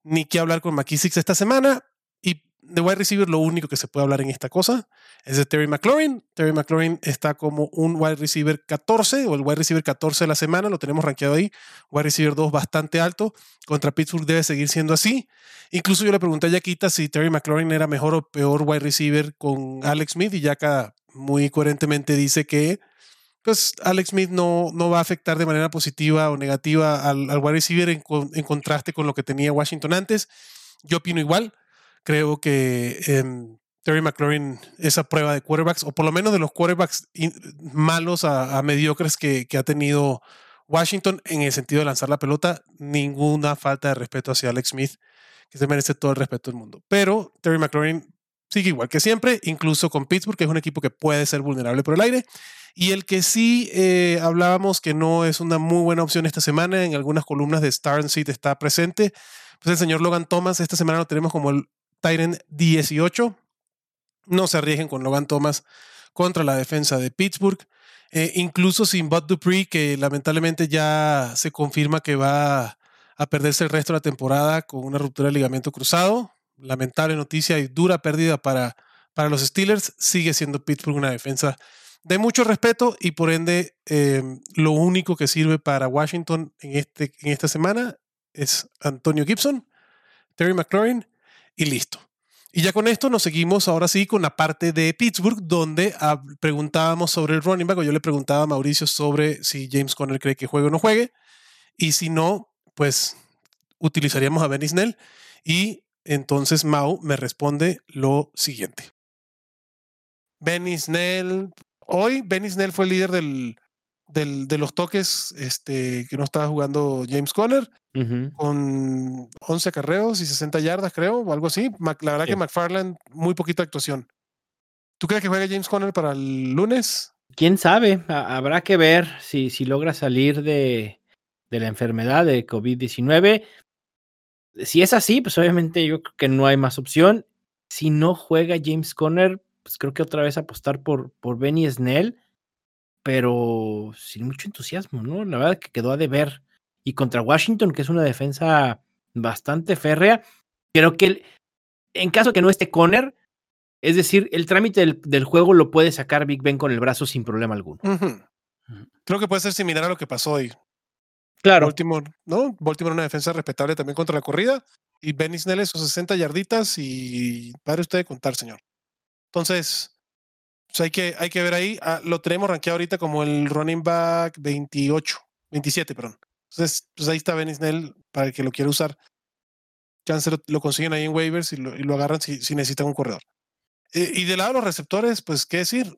ni qué hablar con McKissick esta semana. Y de wide receiver, lo único que se puede hablar en esta cosa es de Terry McLaurin. Terry McLaurin está como un wide receiver catorce o el wide receiver catorce de la semana. Lo tenemos rankeado ahí. Wide receiver dos bastante alto. Contra Pittsburgh debe seguir siendo así. Incluso yo le pregunté a Yaquita si Terry McLaurin era mejor o peor wide receiver con Alex Smith, y Yaca muy coherentemente dice que pues Alex Smith no, no va a afectar de manera positiva o negativa al, al wide receiver en, en contraste con lo que tenía Washington antes. Yo opino igual. Creo que eh, Terry McLaurin es a prueba de quarterbacks, o por lo menos de los quarterbacks in, malos a, a mediocres que, que ha tenido Washington en el sentido de lanzar la pelota. Ninguna falta de respeto hacia Alex Smith, que se merece todo el respeto del mundo. Pero Terry McLaurin sigue igual que siempre, incluso con Pittsburgh, que es un equipo que puede ser vulnerable por el aire. Y el que sí eh, hablábamos que no es una muy buena opción esta semana, en algunas columnas de Star and Seed está presente, pues el señor Logan Thomas. Esta semana lo tenemos como el tight end dieciocho. No se arriesguen con Logan Thomas contra la defensa de Pittsburgh. Eh, incluso sin Bud Dupree, que lamentablemente ya se confirma que va a perderse el resto de la temporada con una ruptura de ligamento cruzado. Lamentable noticia y dura pérdida para, para los Steelers. Sigue siendo Pittsburgh una defensa de mucho respeto, y por ende eh, lo único que sirve para Washington en, este, en esta semana es Antonio Gibson, Terry McLaurin y listo. Y ya con esto nos seguimos ahora sí con la parte de Pittsburgh, donde ah, preguntábamos sobre el running back, o yo le preguntaba a Mauricio sobre si James Conner cree que juegue o no juegue, y si no, pues utilizaríamos a Benny Snell, y entonces Mau me responde lo siguiente. Benny Snell, hoy Benny Snell fue el líder del, del, de los toques este, que no estaba jugando James Conner, uh-huh. con once acarreos y sesenta yardas, creo, o algo así. La verdad sí. que McFarland, muy poquita actuación. ¿Tú crees que juegue James Conner para el lunes? ¿Quién sabe? Habrá que ver si, si logra salir de, de la enfermedad de COVID diecinueve. Si es así, pues obviamente yo creo que no hay más opción. Si no juega James Conner, pues creo que otra vez apostar por, por Benny Snell, pero sin mucho entusiasmo, ¿no? La verdad que quedó a deber. Y contra Washington, que es una defensa bastante férrea, creo que el, en caso de que no esté Conner, es decir, el trámite del, del juego lo puede sacar Big Ben con el brazo sin problema alguno. Uh-huh. Uh-huh. Creo que puede ser similar a lo que pasó hoy. Claro. Baltimore, ¿no? Baltimore una defensa respetable también contra la corrida, y Benny Snell esos sesenta yarditas, y pare usted de contar, señor. Entonces, pues hay, que, hay que ver ahí. Ah, lo tenemos rankeado ahorita como el running back veintiocho, veintisiete, perdón. Entonces, pues ahí está Benny Snell para el que lo quiera usar. Chance lo, lo consiguen ahí en waivers y lo, y lo agarran si, si necesitan un corredor. Eh, y del lado de los receptores, pues qué decir,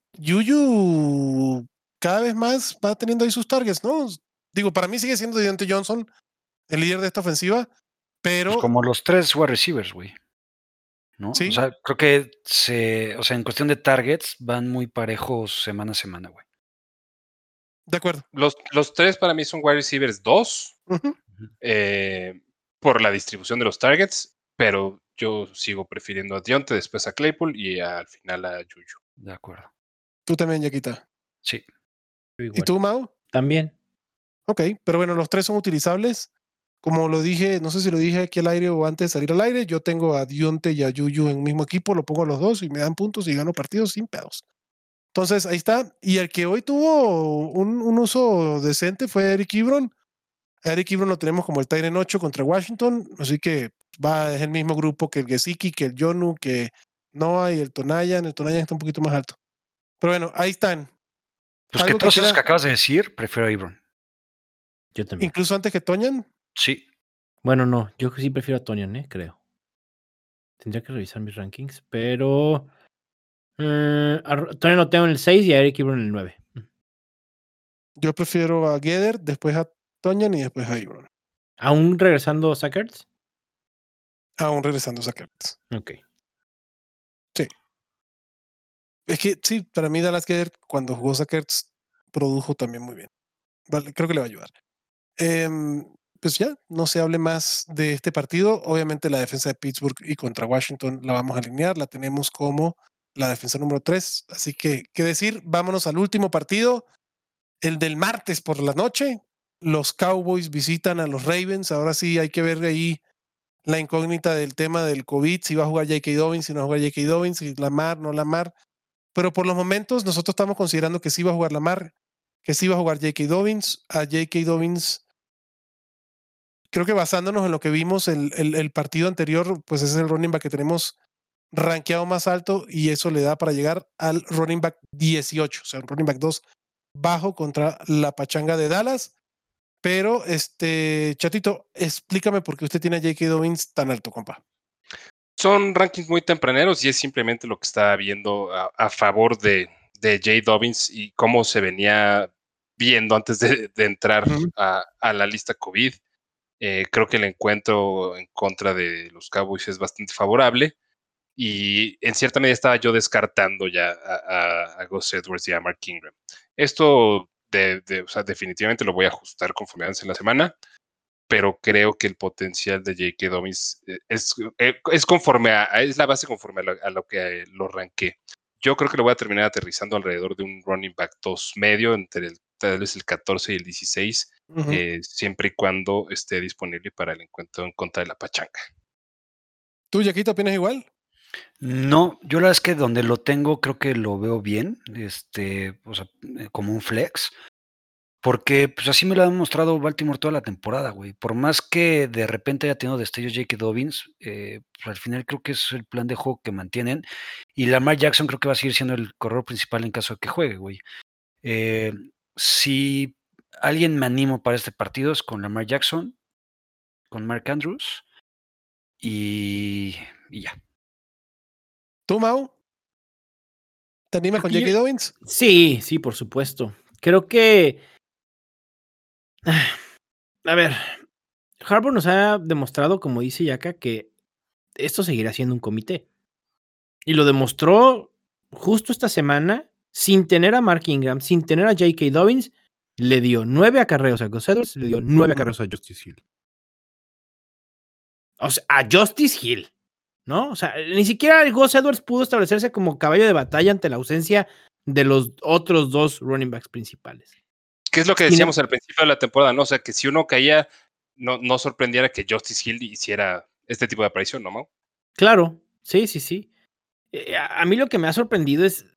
Juju cada vez más va teniendo ahí sus targets, ¿no? Digo, para mí sigue siendo Deontay Johnson el líder de esta ofensiva, pero... Pues como los tres wide receivers, güey. ¿No? ¿Sí? O sea, creo que se, o sea, en cuestión de targets van muy parejos semana a semana, güey. De acuerdo. Los, los tres para mí son wide receivers dos, uh-huh. eh, por la distribución de los targets, pero yo sigo prefiriendo a Dionte, después a Claypool y al final a Juju. De acuerdo. Tú también, Yaquita. Sí. ¿Y tú, Mau? También. Ok, pero bueno, los tres son utilizables. Como lo dije, no sé si lo dije aquí al aire o antes de salir al aire, yo tengo a Dionte y a Juju en un mismo equipo, lo pongo a los dos y me dan puntos y gano partidos sin pedos. Entonces, ahí está. Y el que hoy tuvo un, un uso decente fue Eric Ebron. A Eric Ebron lo tenemos como el tight end ocho contra Washington, así que va, es el mismo grupo que el Gesicki, que el Jonu, que Noah y el Tonayan. El Tonayan está un poquito más alto. Pero bueno, ahí están. Pues que todos esos que acabas de decir, prefiero a Ebron. Yo también. ¿Incluso antes que Tonyan? Sí. Bueno, no, yo sí prefiero a Tonyan, ¿eh? Creo. Tendría que revisar mis rankings, pero... Uh, a Tonyan lo tengo en el seis y a Eric Ebron en el nueve. Yo prefiero a Geder, después a Tonyan y después a Ebron. ¿Aún regresando Sackers? Aún regresando Sackers. Ok. Sí. Es que sí, para mí Dallas Geder, cuando jugó Sackers, produjo también muy bien. Vale, creo que le va a ayudar. Eh, pues ya, no se hable más de este partido. Obviamente la defensa de Pittsburgh y contra Washington la vamos a alinear. La tenemos como la defensa número tres. Así que, ¿qué decir? Vámonos al último partido. El del martes por la noche. Los Cowboys visitan a los Ravens. Ahora sí hay que ver ahí la incógnita del tema del COVID, si va a jugar J K. Dobbins, si no va a jugar J K. Dobbins, si Lamar, no Lamar. Pero por los momentos nosotros estamos considerando que sí va a jugar Lamar, que sí va a jugar J K. Dobbins. A J K. Dobbins, creo que basándonos en lo que vimos el, el, el partido anterior, pues ese es el running back que tenemos rankeado más alto y eso le da para llegar al running back dieciocho, o sea, un running back dos bajo contra la pachanga de Dallas. Pero, este, Chatito, explícame por qué usted tiene a J K. Dobbins tan alto, compa. Son rankings muy tempraneros y es simplemente lo que estaba viendo a, a favor de, de J. Dobbins y cómo se venía viendo antes de, de entrar uh-huh. a, a la lista COVID. Eh, creo que el encuentro en contra de los Cowboys es bastante favorable y en cierta medida estaba yo descartando ya a, a, a Gus Edwards y a Mark Ingram. Esto de, de, o sea, definitivamente lo voy a ajustar conforme avance la semana, pero creo que el potencial de J K. Dobbins es, es conforme a, es la base conforme a lo, a lo que lo ranqué. Yo creo que lo voy a terminar aterrizando alrededor de un running back dos medio, entre el, tal vez el catorce y el dieciséis, uh-huh. eh, siempre y cuando esté disponible para el encuentro en contra de la pachanga. ¿Tú, Yaquito, opinas igual? No, yo la verdad es que donde lo tengo creo que lo veo bien, este, o sea, como un flex. Porque pues así me lo ha mostrado Baltimore toda la temporada, güey. Por más que de repente haya tenido destellos J K. Dobbins, eh, pues al final creo que es el plan de juego que mantienen. Y Lamar Jackson creo que va a seguir siendo el corredor principal en caso de que juegue, güey. Eh, si alguien me animo para este partido es con Lamar Jackson, con Mark Andrews y, y ya. ¿Tú, Mau? ¿Te animas con J K. Dobbins? Sí, sí, por supuesto. Creo que... A ver, Harbaugh nos ha demostrado, como dice Yaka, que esto seguirá siendo un comité. Y lo demostró justo esta semana, sin tener a Mark Ingram, sin tener a J K. Dobbins, le dio nueve acarreos a Gus Edwards, le dio nueve acarreos a Justice Hill. O sea, a Justice Hill, ¿no? O sea, ni siquiera Gus Edwards pudo establecerse como caballo de batalla ante la ausencia de los otros dos running backs principales. ¿Qué es lo que decíamos al principio de la temporada, no? O sea, que si uno caía, no, no sorprendiera que Justice Hill hiciera este tipo de aparición, ¿no, Mau? Claro, sí, sí, sí. Eh, a, a mí lo que me ha sorprendido es...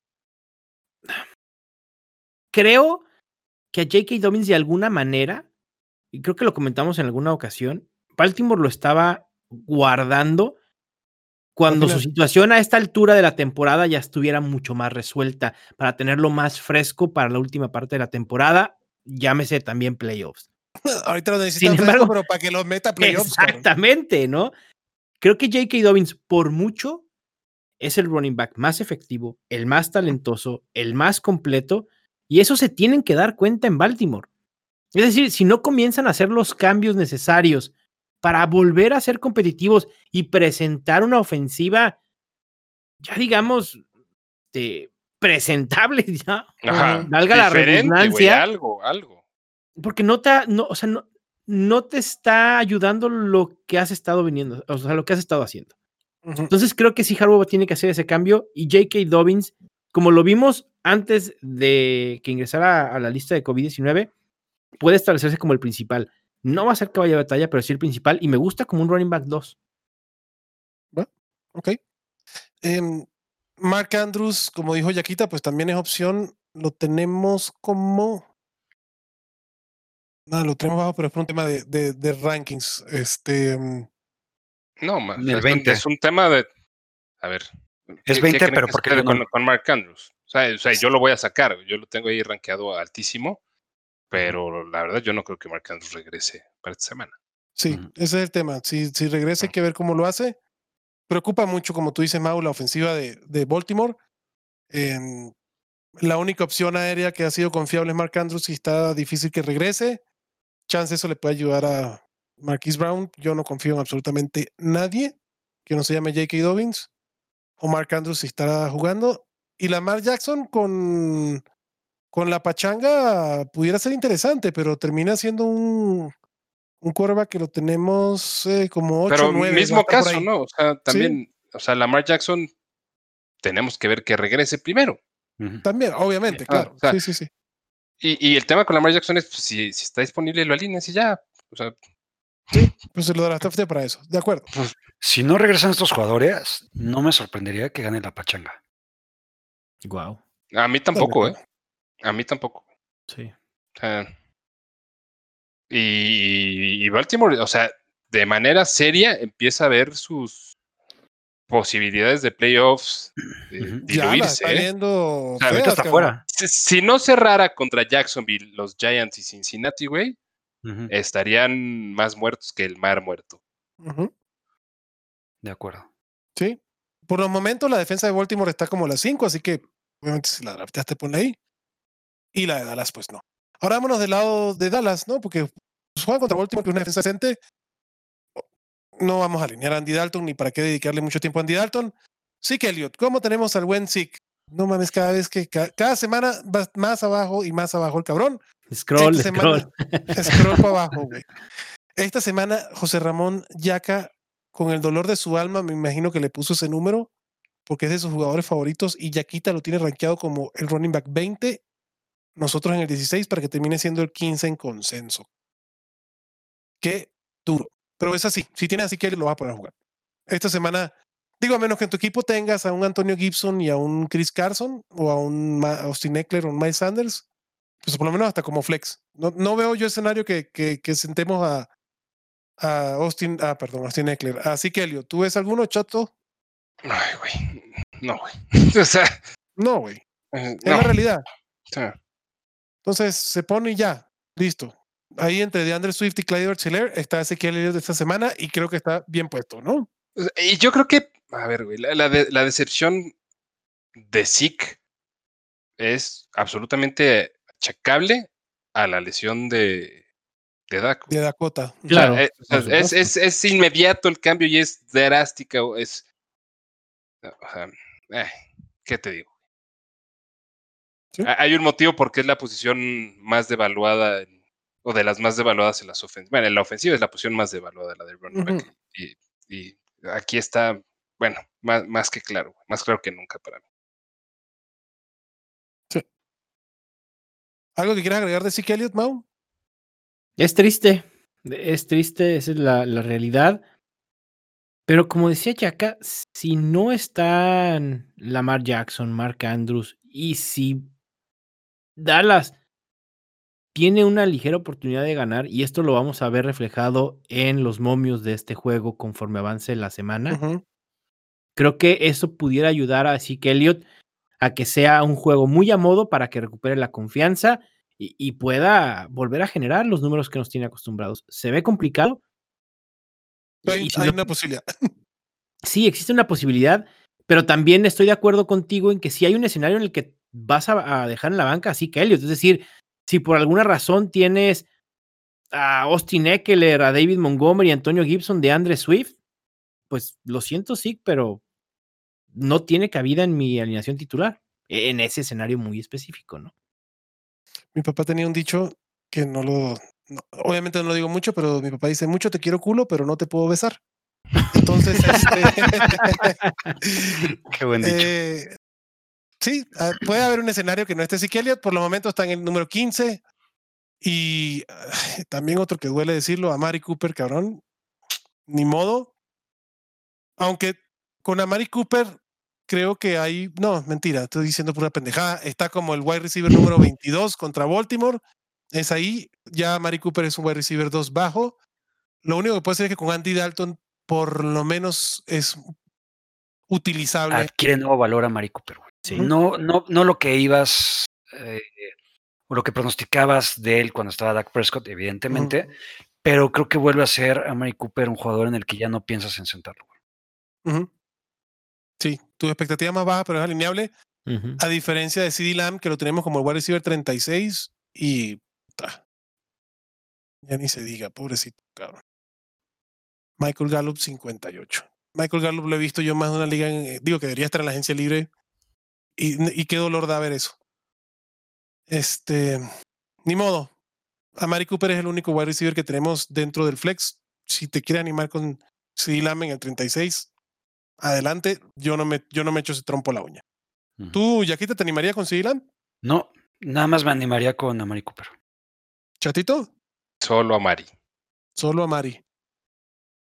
Creo que a J K. Dobbins de alguna manera, y creo que lo comentamos en alguna ocasión, Baltimore lo estaba guardando cuando su situación a esta altura de la temporada ya estuviera mucho más resuelta, para tenerlo más fresco para la última parte de la temporada, llámese también playoffs. Ahorita lo necesitan Sin embargo, fresco, pero para que los meta playoffs. Exactamente, cabrón. ¿No? Creo que J K. Dobbins, por mucho, es el running back más efectivo, el más talentoso, el más completo, y eso se tienen que dar cuenta en Baltimore. Es decir, si no comienzan a hacer los cambios necesarios para volver a ser competitivos y presentar una ofensiva, ya digamos, de, presentable, ya, Ajá, valga la redundancia, wey, algo, algo. Porque no te, no, o sea, no, no te está ayudando lo que has estado viniendo, o sea, lo que has estado haciendo. Uh-huh. Entonces creo que sí, Harbaugh tiene que hacer ese cambio y J K. Dobbins, como lo vimos antes de que ingresara a la lista de COVID diecinueve, puede establecerse como el principal. No va a ser caballo de batalla, pero sí el principal, y me gusta como un running back dos. Bueno, ok. Eh, Mark Andrews, como dijo Yaquita, pues también es opción. Lo tenemos como... No, lo tenemos bajo, pero es por un tema de, de, de rankings. Este... No, más. El Es, veinte. Un, es un tema de... A ver. Es ¿qué, veinte, qué pero porque no... con, con Mark Andrews? O sea, o sea, yo lo voy a sacar. Yo lo tengo ahí rankeado altísimo. Pero la verdad, yo no creo que Mark Andrews regrese para esta semana. Sí, uh-huh. Ese es el tema. Si, si regresa, hay que ver cómo lo hace. Preocupa mucho, como tú dices, Mau, la ofensiva de, de Baltimore. Eh, la única opción aérea que ha sido confiable es Mark Andrews y está difícil que regrese. Chance eso le puede ayudar a Marquise Brown. Yo no confío en absolutamente nadie que no se llame J K. Dobbins o Mark Andrews si estará jugando. Y Lamar Jackson con... Con la pachanga pudiera ser interesante, pero termina siendo un, un quarterback que lo tenemos eh, como ocho o nueve. Pero mismo caso, ¿no? O sea, también, ¿sí? O sea, Lamar Jackson tenemos que ver que regrese primero. Uh-huh. También, obviamente, ah, claro. O sea, sí, sí, sí. Y, y el tema con Lamar Jackson es, pues, si, si está disponible, lo alineas y ya. O sea, Sí, pues se lo draftaste para eso. De acuerdo. Si no regresan estos jugadores, no me sorprendería que gane la pachanga. Wow. A mí tampoco, ¿eh? A mí tampoco. Sí. O sea, y, y Baltimore, o sea, de manera seria empieza a ver sus posibilidades de playoffs eh, Ujú. Ya la está diluirse. ¿eh? viendo O sea, Ahorita fea, está cabrón. fuera. Si, si no cerrara contra Jacksonville, los Giants y Cincinnati, güey, Ujú. estarían más muertos que el mar muerto. Ujú. De acuerdo. Sí. Por los momentos la defensa de Baltimore está como las cinco, así que obviamente si la drafteaste ponla ahí. Y la de Dallas, pues no. Ahora vámonos del lado de Dallas, ¿no? Porque pues, juegan contra Baltimore, que es una defensa decente. No vamos a alinear a Andy Dalton, ni para qué dedicarle mucho tiempo a Andy Dalton. Zeke Elliott, ¿cómo tenemos al buen Zeke? No mames, cada vez que, ca- cada semana va más abajo y más abajo el cabrón. Scroll, Esta scroll. semana, scroll para abajo, güey. Esta semana, José Ramón Yaca, con el dolor de su alma, me imagino que le puso ese número, porque es de sus jugadores favoritos, y Yaquita lo tiene rankeado como el running back veinte, nosotros en el dieciséis, para que termine siendo el quince en consenso. Qué duro. Pero es así, si tienes así que lo vas a poder jugar. Esta semana, digo, a menos que en tu equipo tengas a un Antonio Gibson y a un Chris Carson, o a un Ma- Austin Eckler o un Miles Sanders, pues por lo menos hasta como flex. No, no veo yo escenario que, que, que sentemos a, a Austin, ah, perdón, Austin Eckler. Así que, Elio, ¿tú ves alguno, chato? Ay, güey. No, güey. O sea, No, güey. eh, Es no. la realidad. O sea, Entonces se pone y ya, listo. Ahí entre DeAndre Swift y Clyde Edwards-Helaire está Ezequiel Elliott de esta semana y creo que está bien puesto, ¿no? o sea, y yo creo que, a ver, güey, la, la, de- la decepción de Zeke es absolutamente achacable a la lesión de, de Dak. De Dakota. O sea, Claro, eh, o sea, por es, supuesto. es, es inmediato el cambio y es drástica. o Es, o sea, eh, ¿qué te digo? Sí. Ha- Hay un motivo por qué es la posición más devaluada en- o de las más devaluadas en las ofensivas. Bueno, en la ofensiva es la posición más devaluada, la del running Ujú. back. Y, y aquí está, bueno, más, más que claro, más claro que nunca para mí. Sí. ¿Algo que quieras agregar de Ezequiel Elliott, Mau? Es triste, es triste, esa es la, la realidad. Pero como decía Yaka, si no están Lamar Jackson, Mark Andrews, y si Dallas tiene una ligera oportunidad de ganar, y esto lo vamos a ver reflejado en los momios de este juego conforme avance la semana, Ujú. creo que eso pudiera ayudar a Zeke Elliott a que sea un juego muy a modo para que recupere la confianza y, y pueda volver a generar los números que nos tiene acostumbrados. Se ve complicado. Y, Hay, y si hay lo- una posibilidad. sí, existe una posibilidad, pero también estoy de acuerdo contigo en que si hay un escenario en el que vas a, a dejar en la banca a Zeke Elliott, es decir, si por alguna razón tienes a Austin Eckler, a David Montgomery, a Antonio Gibson, de Andre Swift, pues lo siento, sí, pero no tiene cabida en mi alineación titular, en ese escenario muy específico, ¿no? Mi papá tenía un dicho que no lo, no- obviamente no lo digo mucho, pero mi papá dice, mucho te quiero culo, pero no te puedo besar. Entonces, este, Qué buen dicho. eh, sí, ah, puede haber un escenario que no esté Zeke Elliott, por el momento está en el número quince, y ay, también otro que duele decirlo, a Amari Cooper, cabrón, ni modo, aunque con Amari Cooper creo que hay, no, mentira, estoy diciendo pura pendejada, está como el wide receiver número veintidós contra Baltimore, es ahí, ya Amari Cooper es un wide receiver dos bajo, lo único que puede ser es que con Andy Dalton por lo menos es utilizable. Adquiere nuevo valor a Mari Cooper, güey. Sí. No, no, no lo que ibas eh, o lo que pronosticabas de él cuando estaba Dak Prescott, evidentemente, Ujú, pero creo que vuelve a ser a Mari Cooper un jugador en el que ya no piensas en sentarlo, güey. ujú. Sí, tu expectativa más baja, pero es alineable, Ujú. a diferencia de CeeDee Lamb, que lo tenemos como el wide receiver treinta y seis y ta, ya ni se diga, pobrecito, cabrón. Michael Gallup cincuenta y ocho. Michael Gallup lo he visto yo más de una liga, en, eh, digo que debería estar en la agencia libre, y, y qué dolor da ver eso. Este, ni modo. Amari Cooper es el único wide receiver que tenemos dentro del flex. Si te quieres animar con CeeDee Lamb en el treinta y seis, adelante. Yo no me, yo no me echo ese trompo a la uña. Ujú. ¿Tú, Yaquita, te animaría con CeeDee Lamb? No, nada más me animaría con a Mari Cooper. ¿Chatito? Solo a Mari. Solo a Mari.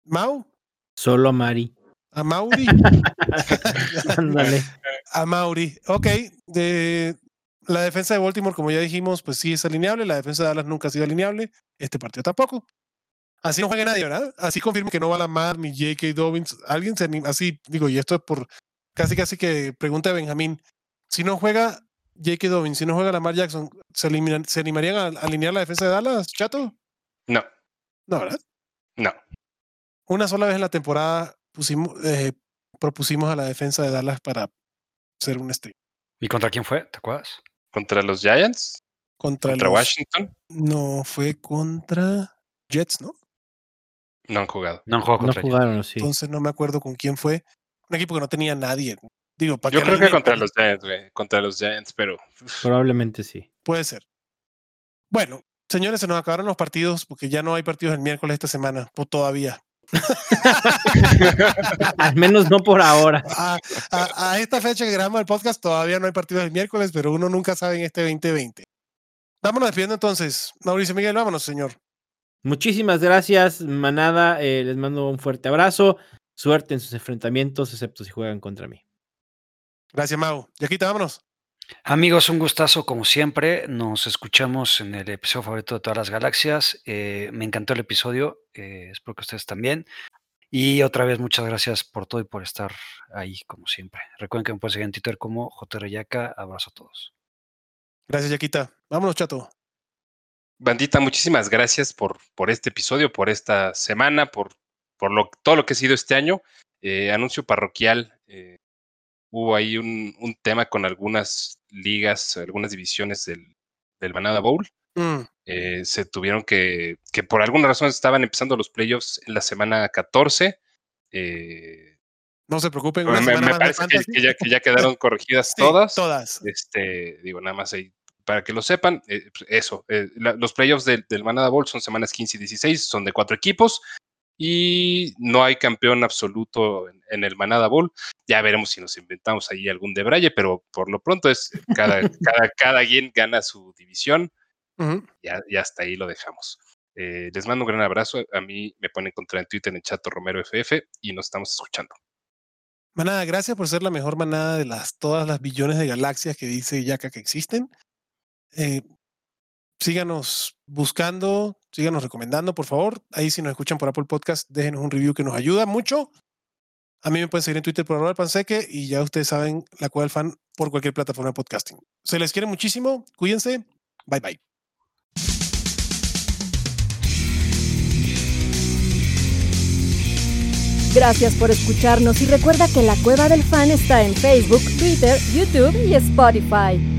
Mau, Solo a Mari. a Mauri. Ándale. A Mauri. Ok. De la defensa de Baltimore, como ya dijimos, pues sí es alineable. La defensa de Dallas nunca ha sido alineable. Este partido tampoco. Así no juegue nadie, ¿verdad? Así confirme que no va Lamar ni J K. Dobbins. Alguien se anima. Así, digo, y esto es por casi casi que pregunta de Benjamín. Si no juega J K. Dobbins, si no juega Lamar Jackson, ¿se, eliminan, ¿se animarían a alinear la defensa de Dallas, Chato? No, No, ¿verdad? no. Una sola vez en la temporada pusimos, eh, propusimos a la defensa de Dallas para ser un stream. ¿Y contra quién fue? ¿Te acuerdas? ¿Contra los Giants? Contra, ¿Contra los, Washington? No, fue contra Jets, ¿no? No han jugado. No han jugado No contra ellos. jugaron, sí. Entonces no me acuerdo con quién fue. Un equipo que no tenía nadie. Digo, ¿para Yo qué creo que alineen? contra los Giants, güey. Contra los Giants, pero... Probablemente sí. Puede ser. Bueno, señores, se nos acabaron los partidos porque ya no hay partidos el miércoles esta semana. Pues todavía. Al menos no por ahora. A, a, a esta fecha que grabamos el podcast todavía no hay partidos el miércoles, pero uno nunca sabe en este veinte veinte. Vámonos despidiendo entonces. Mauricio Miguel, vámonos, señor. Muchísimas gracias, manada. Eh, les mando un fuerte abrazo. Suerte en sus enfrentamientos, excepto si juegan contra mí. Gracias, Mau. Yaquita, vámonos. Amigos, un gustazo como siempre. Nos escuchamos en el episodio favorito de todas las galaxias. Eh, me encantó el episodio. Eh, espero que ustedes también. Y otra vez, muchas gracias por todo y por estar ahí, como siempre. Recuerden que me pueden seguir en Twitter como J R Yaca. Abrazo a todos. Gracias, Yaquita. Vámonos, Chato. Bandita, muchísimas gracias por, por este episodio, por esta semana, por, por lo, todo lo que ha sido este año. Eh, anuncio parroquial. Eh, hubo ahí un, un tema con algunas ligas, algunas divisiones del, del Manada Bowl. Mm. Eh, se tuvieron que, que por alguna razón estaban empezando los playoffs en la semana catorce. Eh, No se preocupen. me, Una semana me más parece de que, fantasy. que, ya, que ya quedaron corregidas Sí, todas. Todas. Este, digo, nada más ahí, para que lo sepan, eh, eso, eh, la, los playoffs del, del Manada Bowl son semanas quince y dieciséis, son de cuatro equipos y no hay campeón absoluto en, en el Manada Bowl. Ya veremos si nos inventamos ahí algún debraye, pero por lo pronto es cada, cada, cada quien gana su división. Uh-huh. Ya, ya hasta ahí lo dejamos. Eh, les mando un gran abrazo. A mí me pueden encontrar en Twitter en Chato Romero F F y nos estamos escuchando. Manada, gracias por ser la mejor manada de las todas las billones de galaxias que dice Yaca que existen. Eh, síganos buscando, síganos recomendando, por favor. Ahí si nos escuchan por Apple Podcast, déjenos un review que nos ayuda mucho. A mí me pueden seguir en Twitter por arroba panseque y ya ustedes saben la Cueva del Fan por cualquier plataforma de podcasting. Se les quiere muchísimo, cuídense, bye bye. Gracias por escucharnos y recuerda que La Cueva del Fan está en Facebook, Twitter, YouTube y Spotify.